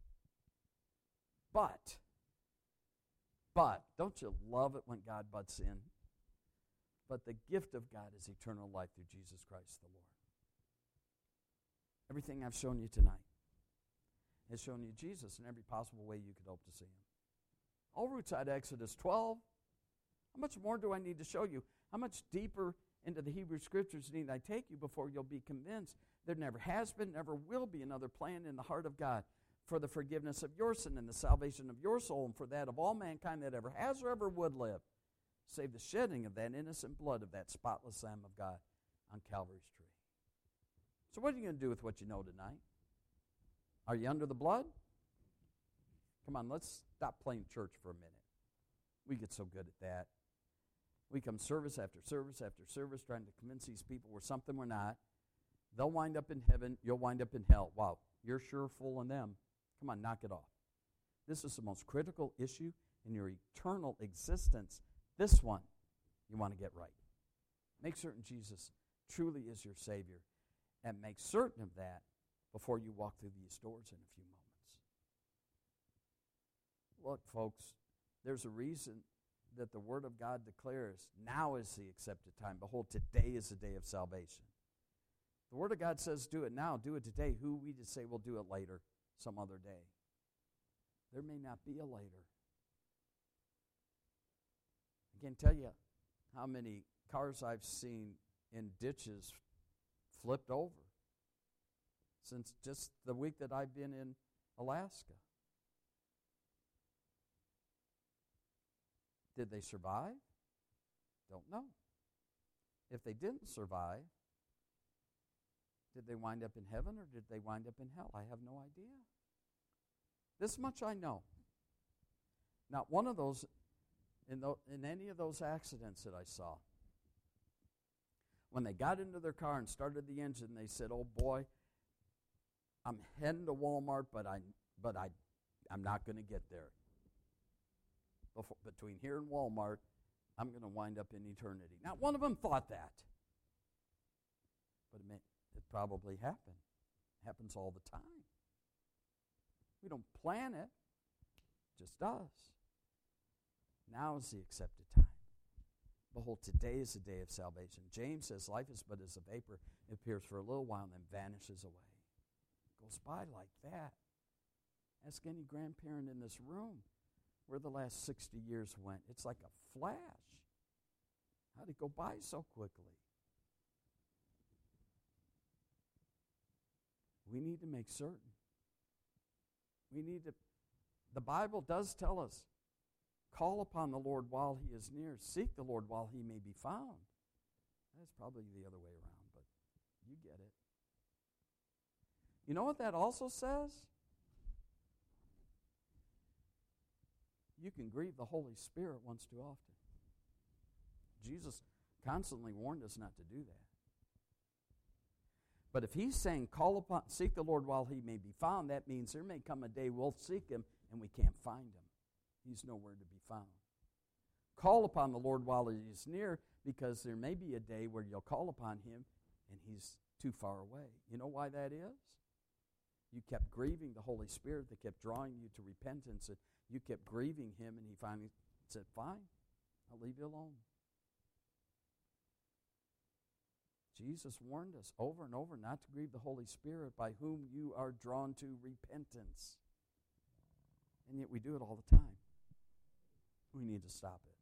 But, but, don't you love it when God butts in? But the gift of God is eternal life through Jesus Christ the Lord. Everything I've shown you tonight has shown you Jesus in every possible way you could hope to see him. All roots out of Exodus twelve. How much more do I need to show you? How much deeper into the Hebrew Scriptures need I take you before you'll be convinced there never has been, never will be another plan in the heart of God for the forgiveness of your sin and the salvation of your soul and for that of all mankind that ever has or ever would live, save the shedding of that innocent blood of that spotless Lamb of God on Calvary's tree. So what are you going to do with what you know tonight? Are you under the blood? Come on, let's stop playing church for a minute. We get so good at that. We come service after service after service trying to convince these people we're something we're not. They'll wind up in heaven. You'll wind up in hell. Wow, you're sure fooling them. Come on, knock it off. This is the most critical issue in your eternal existence. This one you want to get right. Make certain Jesus truly is your Savior, and make certain of that before you walk through these doors in a few moments. Look, folks, there's a reason that the Word of God declares, now is the accepted time. Behold, today is the day of salvation. The Word of God says, do it now, do it today. Who we just say we'll do it later, some other day. There may not be a later. I can't tell you how many cars I've seen in ditches flipped over since just the week that I've been in Alaska. Did they survive? Don't know. If they didn't survive, did they wind up in heaven or did they wind up in hell? I have no idea. This much I know. Not one of those, in, the, in any of those accidents that I saw, when they got into their car and started the engine, they said, oh boy, I'm heading to Walmart, but, I, but I, I'm not going to get there. Before, between here and Walmart, I'm going to wind up in eternity. Not one of them thought that. But it, may, it probably happened. It happens all the time. We don't plan it. It just does. Now is the accepted time. Behold, today is the day of salvation. James says, life is but as a vapor. It appears for a little while and then vanishes away. It goes by like that. Ask any grandparent in this room where the last sixty years went. It's like a flash. How did it go by so quickly? We need to make certain. We need to, the Bible does tell us, call upon the Lord while he is near. Seek the Lord while he may be found. That's probably the other way around, but you get it. You know what that also says? You can grieve the Holy Spirit once too often. Jesus constantly warned us not to do that. But if he's saying, call upon, seek the Lord while he may be found, that means there may come a day we'll seek him and we can't find him. He's nowhere to be found. Call upon the Lord while he is near, because there may be a day where you'll call upon him and he's too far away. You know why that is? You kept grieving the Holy Spirit that kept drawing you to repentance. You kept grieving him, and he finally said, fine, I'll leave you alone. Jesus warned us over and over not to grieve the Holy Spirit, by whom you are drawn to repentance. And yet we do it all the time. We need to stop it.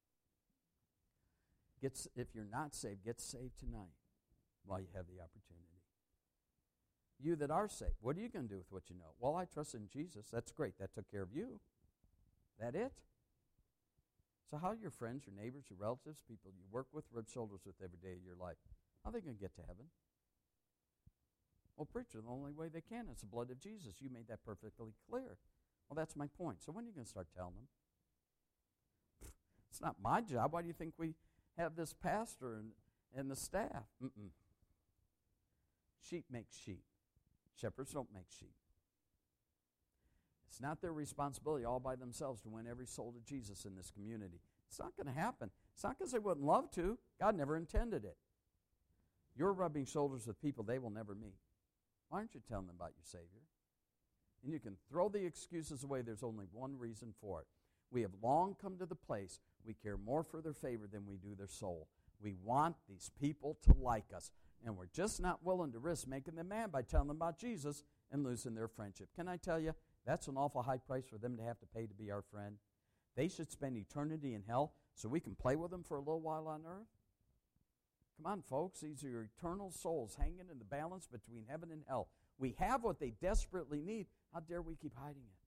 Get, if you're not saved, get saved tonight while you have the opportunity. You that are saved, what are you going to do with what you know? Well, I trust in Jesus. That's great. That took care of you. That it? So how are your friends, your neighbors, your relatives, people you work with, rub shoulders with every day of your life, how are they going to get to heaven? Well, preacher, the only way they can is the blood of Jesus. You made that perfectly clear. Well, that's my point. So when are you going to start telling them? It's not my job. Why do you think we have this pastor and, and the staff? Mm-mm. Sheep make sheep. Shepherds don't make sheep. It's not their responsibility all by themselves to win every soul to Jesus in this community. It's not going to happen. It's not because they wouldn't love to. God never intended it. You're rubbing shoulders with people they will never meet. Why aren't you telling them about your Savior? And you can throw the excuses away. There's only one reason for it. We have long come to the place we care more for their favor than we do their soul. We want these people to like us, and we're just not willing to risk making them mad by telling them about Jesus and losing their friendship. Can I tell you, that's an awful high price for them to have to pay to be our friend. They should spend eternity in hell so we can play with them for a little while on earth. Come on, folks. These are your eternal souls hanging in the balance between heaven and hell. We have what they desperately need. How dare we keep hiding it?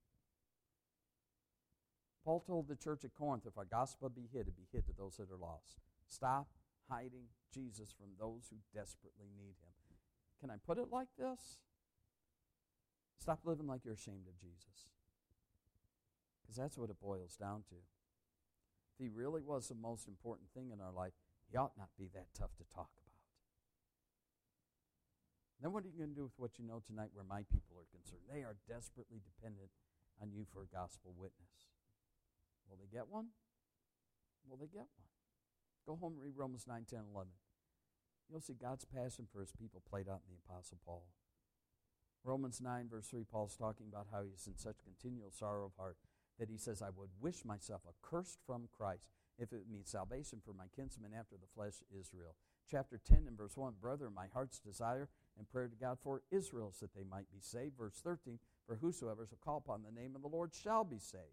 Paul told the church at Corinth, if our gospel be hid, it be hid to those that are lost. Stop hiding Jesus from those who desperately need him. Can I put it like this? Stop living like you're ashamed of Jesus. Because that's what it boils down to. If he really was the most important thing in our life, he ought not be that tough to talk about. Then what are you going to do with what you know tonight where my people are concerned? They are desperately dependent on you for a gospel witness. Will they get one? Will they get one? Go home and read Romans nine, ten, eleven. You'll see God's passion for his people played out in the Apostle Paul. Romans nine, verse three, Paul's talking about how he's in such continual sorrow of heart that he says, I would wish myself accursed from Christ if it means salvation for my kinsmen after the flesh, Israel. Chapter ten and verse one, Brother, my heart's desire and prayer to God for Israel is that they might be saved. Verse thirteen, for whosoever shall call upon the name of the Lord shall be saved.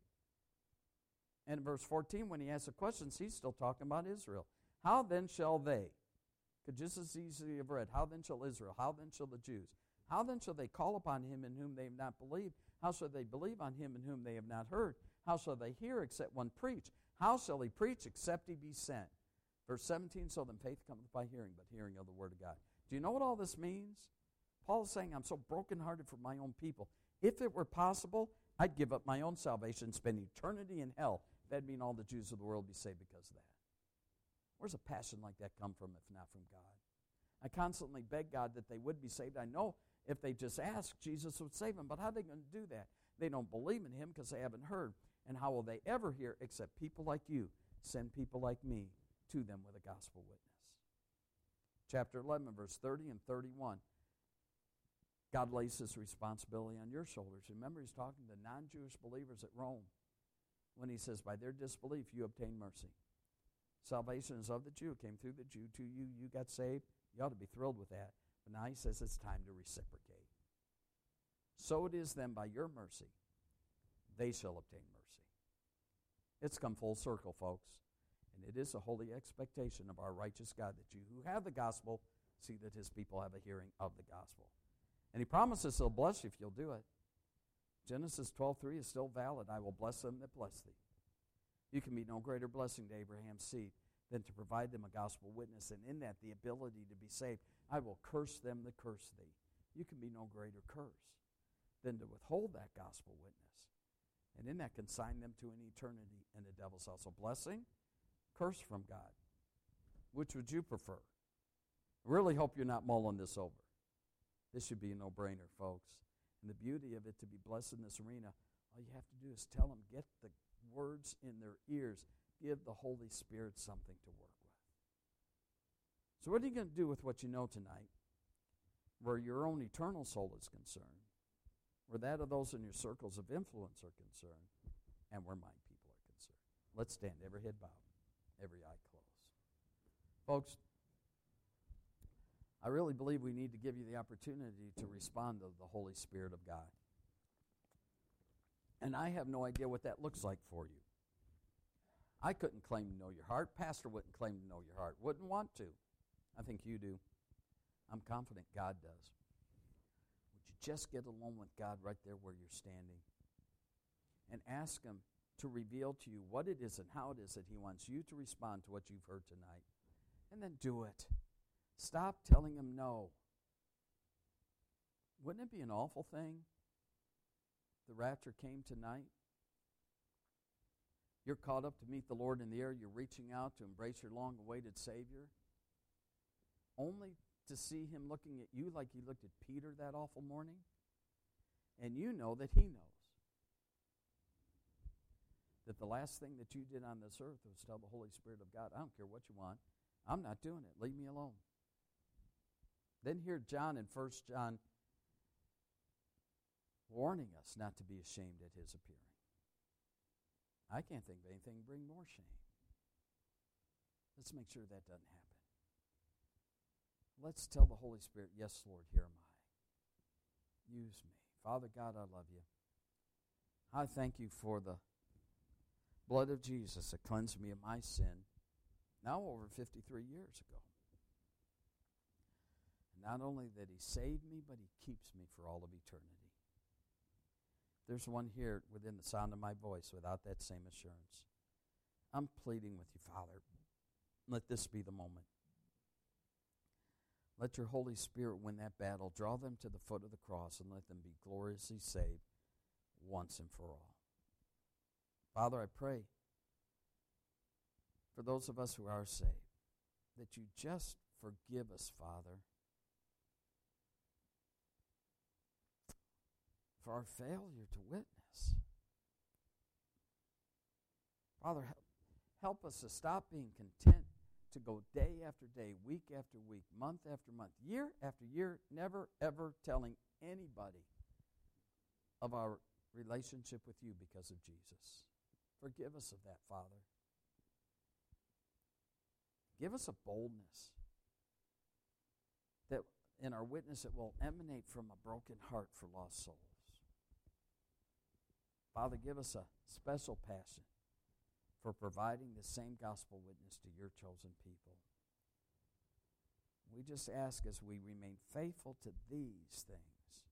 And in verse fourteen, when he asks the questions, he's still talking about Israel. How then shall they, could just as easily have read, how then shall Israel, how then shall the Jews, how then shall they call upon him in whom they have not believed? How shall they believe on him in whom they have not heard? How shall they hear except one preach? How shall he preach except he be sent? Verse seventeen, so then faith cometh by hearing, but hearing of the word of God. Do you know what all this means? Paul is saying, I'm so brokenhearted for my own people. If it were possible, I'd give up my own salvation, spend eternity in hell. That'd mean all the Jews of the world be saved because of that. Where's a passion like that come from if not from God? I constantly beg God that they would be saved. I know if they just asked, Jesus would save them. But how are they going to do that? They don't believe in him because they haven't heard. And how will they ever hear except people like you send people like me to them with a gospel witness? Chapter eleven, verse thirty and thirty-one. God lays this responsibility on your shoulders. Remember, he's talking to non-Jewish believers at Rome when he says, by their disbelief you obtain mercy. Salvation is of the Jew. It came through the Jew to you. You got saved. You ought to be thrilled with that. But now he says it's time to reciprocate. So it is then by your mercy, they shall obtain mercy. It's come full circle, folks. And it is a holy expectation of our righteous God that you who have the gospel see that his people have a hearing of the gospel. And he promises he'll bless you if you'll do it. Genesis twelve three is still valid. I will bless them that bless thee. You can be no greater blessing to Abraham's seed than to provide them a gospel witness, and in that the ability to be saved. I will curse them that curse thee. You can be no greater curse than to withhold that gospel witness, and in that consign them to an eternity in the devil's house. So blessing, curse from God. Which would you prefer? I really hope you're not mulling this over. This should be a no-brainer, folks. And the beauty of it, to be blessed in this arena, all you have to do is tell them, get the words in their ears, give the Holy Spirit something to work with. So what are you going to do with what you know tonight, where your own eternal soul is concerned, where that of those in your circles of influence are concerned, and where my people are concerned? Let's stand, every head bowed, every eye closed. Folks, I really believe we need to give you the opportunity to respond to the Holy Spirit of God. And I have no idea what that looks like for you. I couldn't claim to know your heart. Pastor wouldn't claim to know your heart. Wouldn't want to. I think you do. I'm confident God does. Would you just get alone with God right there where you're standing and ask him to reveal to you what it is and how it is that he wants you to respond to what you've heard tonight. And then do it. Stop telling him no. Wouldn't it be an awful thing? The rapture came tonight. You're caught up to meet the Lord in the air. You're reaching out to embrace your long-awaited Savior, only to see him looking at you like he looked at Peter that awful morning. And you know that he knows that the last thing that you did on this earth was tell the Holy Spirit of God, I don't care what you want. I'm not doing it. Leave me alone. Then here John in First John warning us not to be ashamed at his appearing. I can't think of anything to bring more shame. Let's make sure that doesn't happen. Let's tell the Holy Spirit, yes, Lord, here am I. Use me. Father God, I love you. I thank you for the blood of Jesus that cleansed me of my sin now over fifty-three years ago. Not only that he saved me, but he keeps me for all of eternity. There's one here within the sound of my voice without that same assurance. I'm pleading with you, Father, let this be the moment. Let your Holy Spirit win that battle. Draw them to the foot of the cross and let them be gloriously saved once and for all. Father, I pray for those of us who are saved, that you just forgive us, Father, for our failure to witness. Father, help, help us to stop being content to go day after day, week after week, month after month, year after year, never ever telling anybody of our relationship with you because of Jesus. Forgive us of that, Father. Give us a boldness that in our witness it will emanate from a broken heart for lost souls. Father, give us a special passion for providing the same gospel witness to your chosen people. We just ask as we remain faithful to these things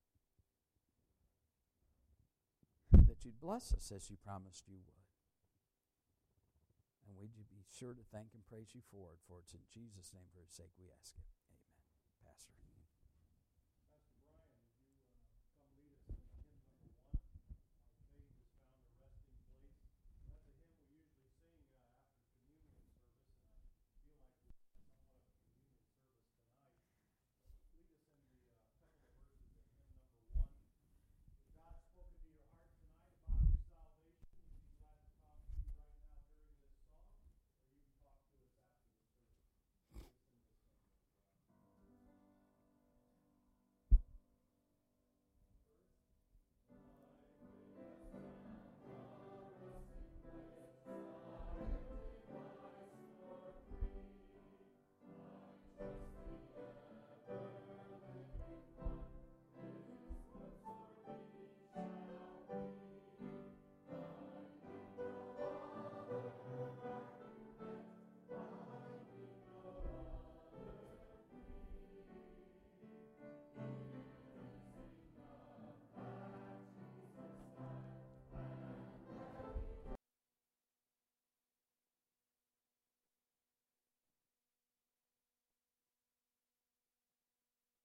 that you'd bless us as you promised you would. And we'd be sure to thank and praise you for it, for it's in Jesus' name for his sake we ask it.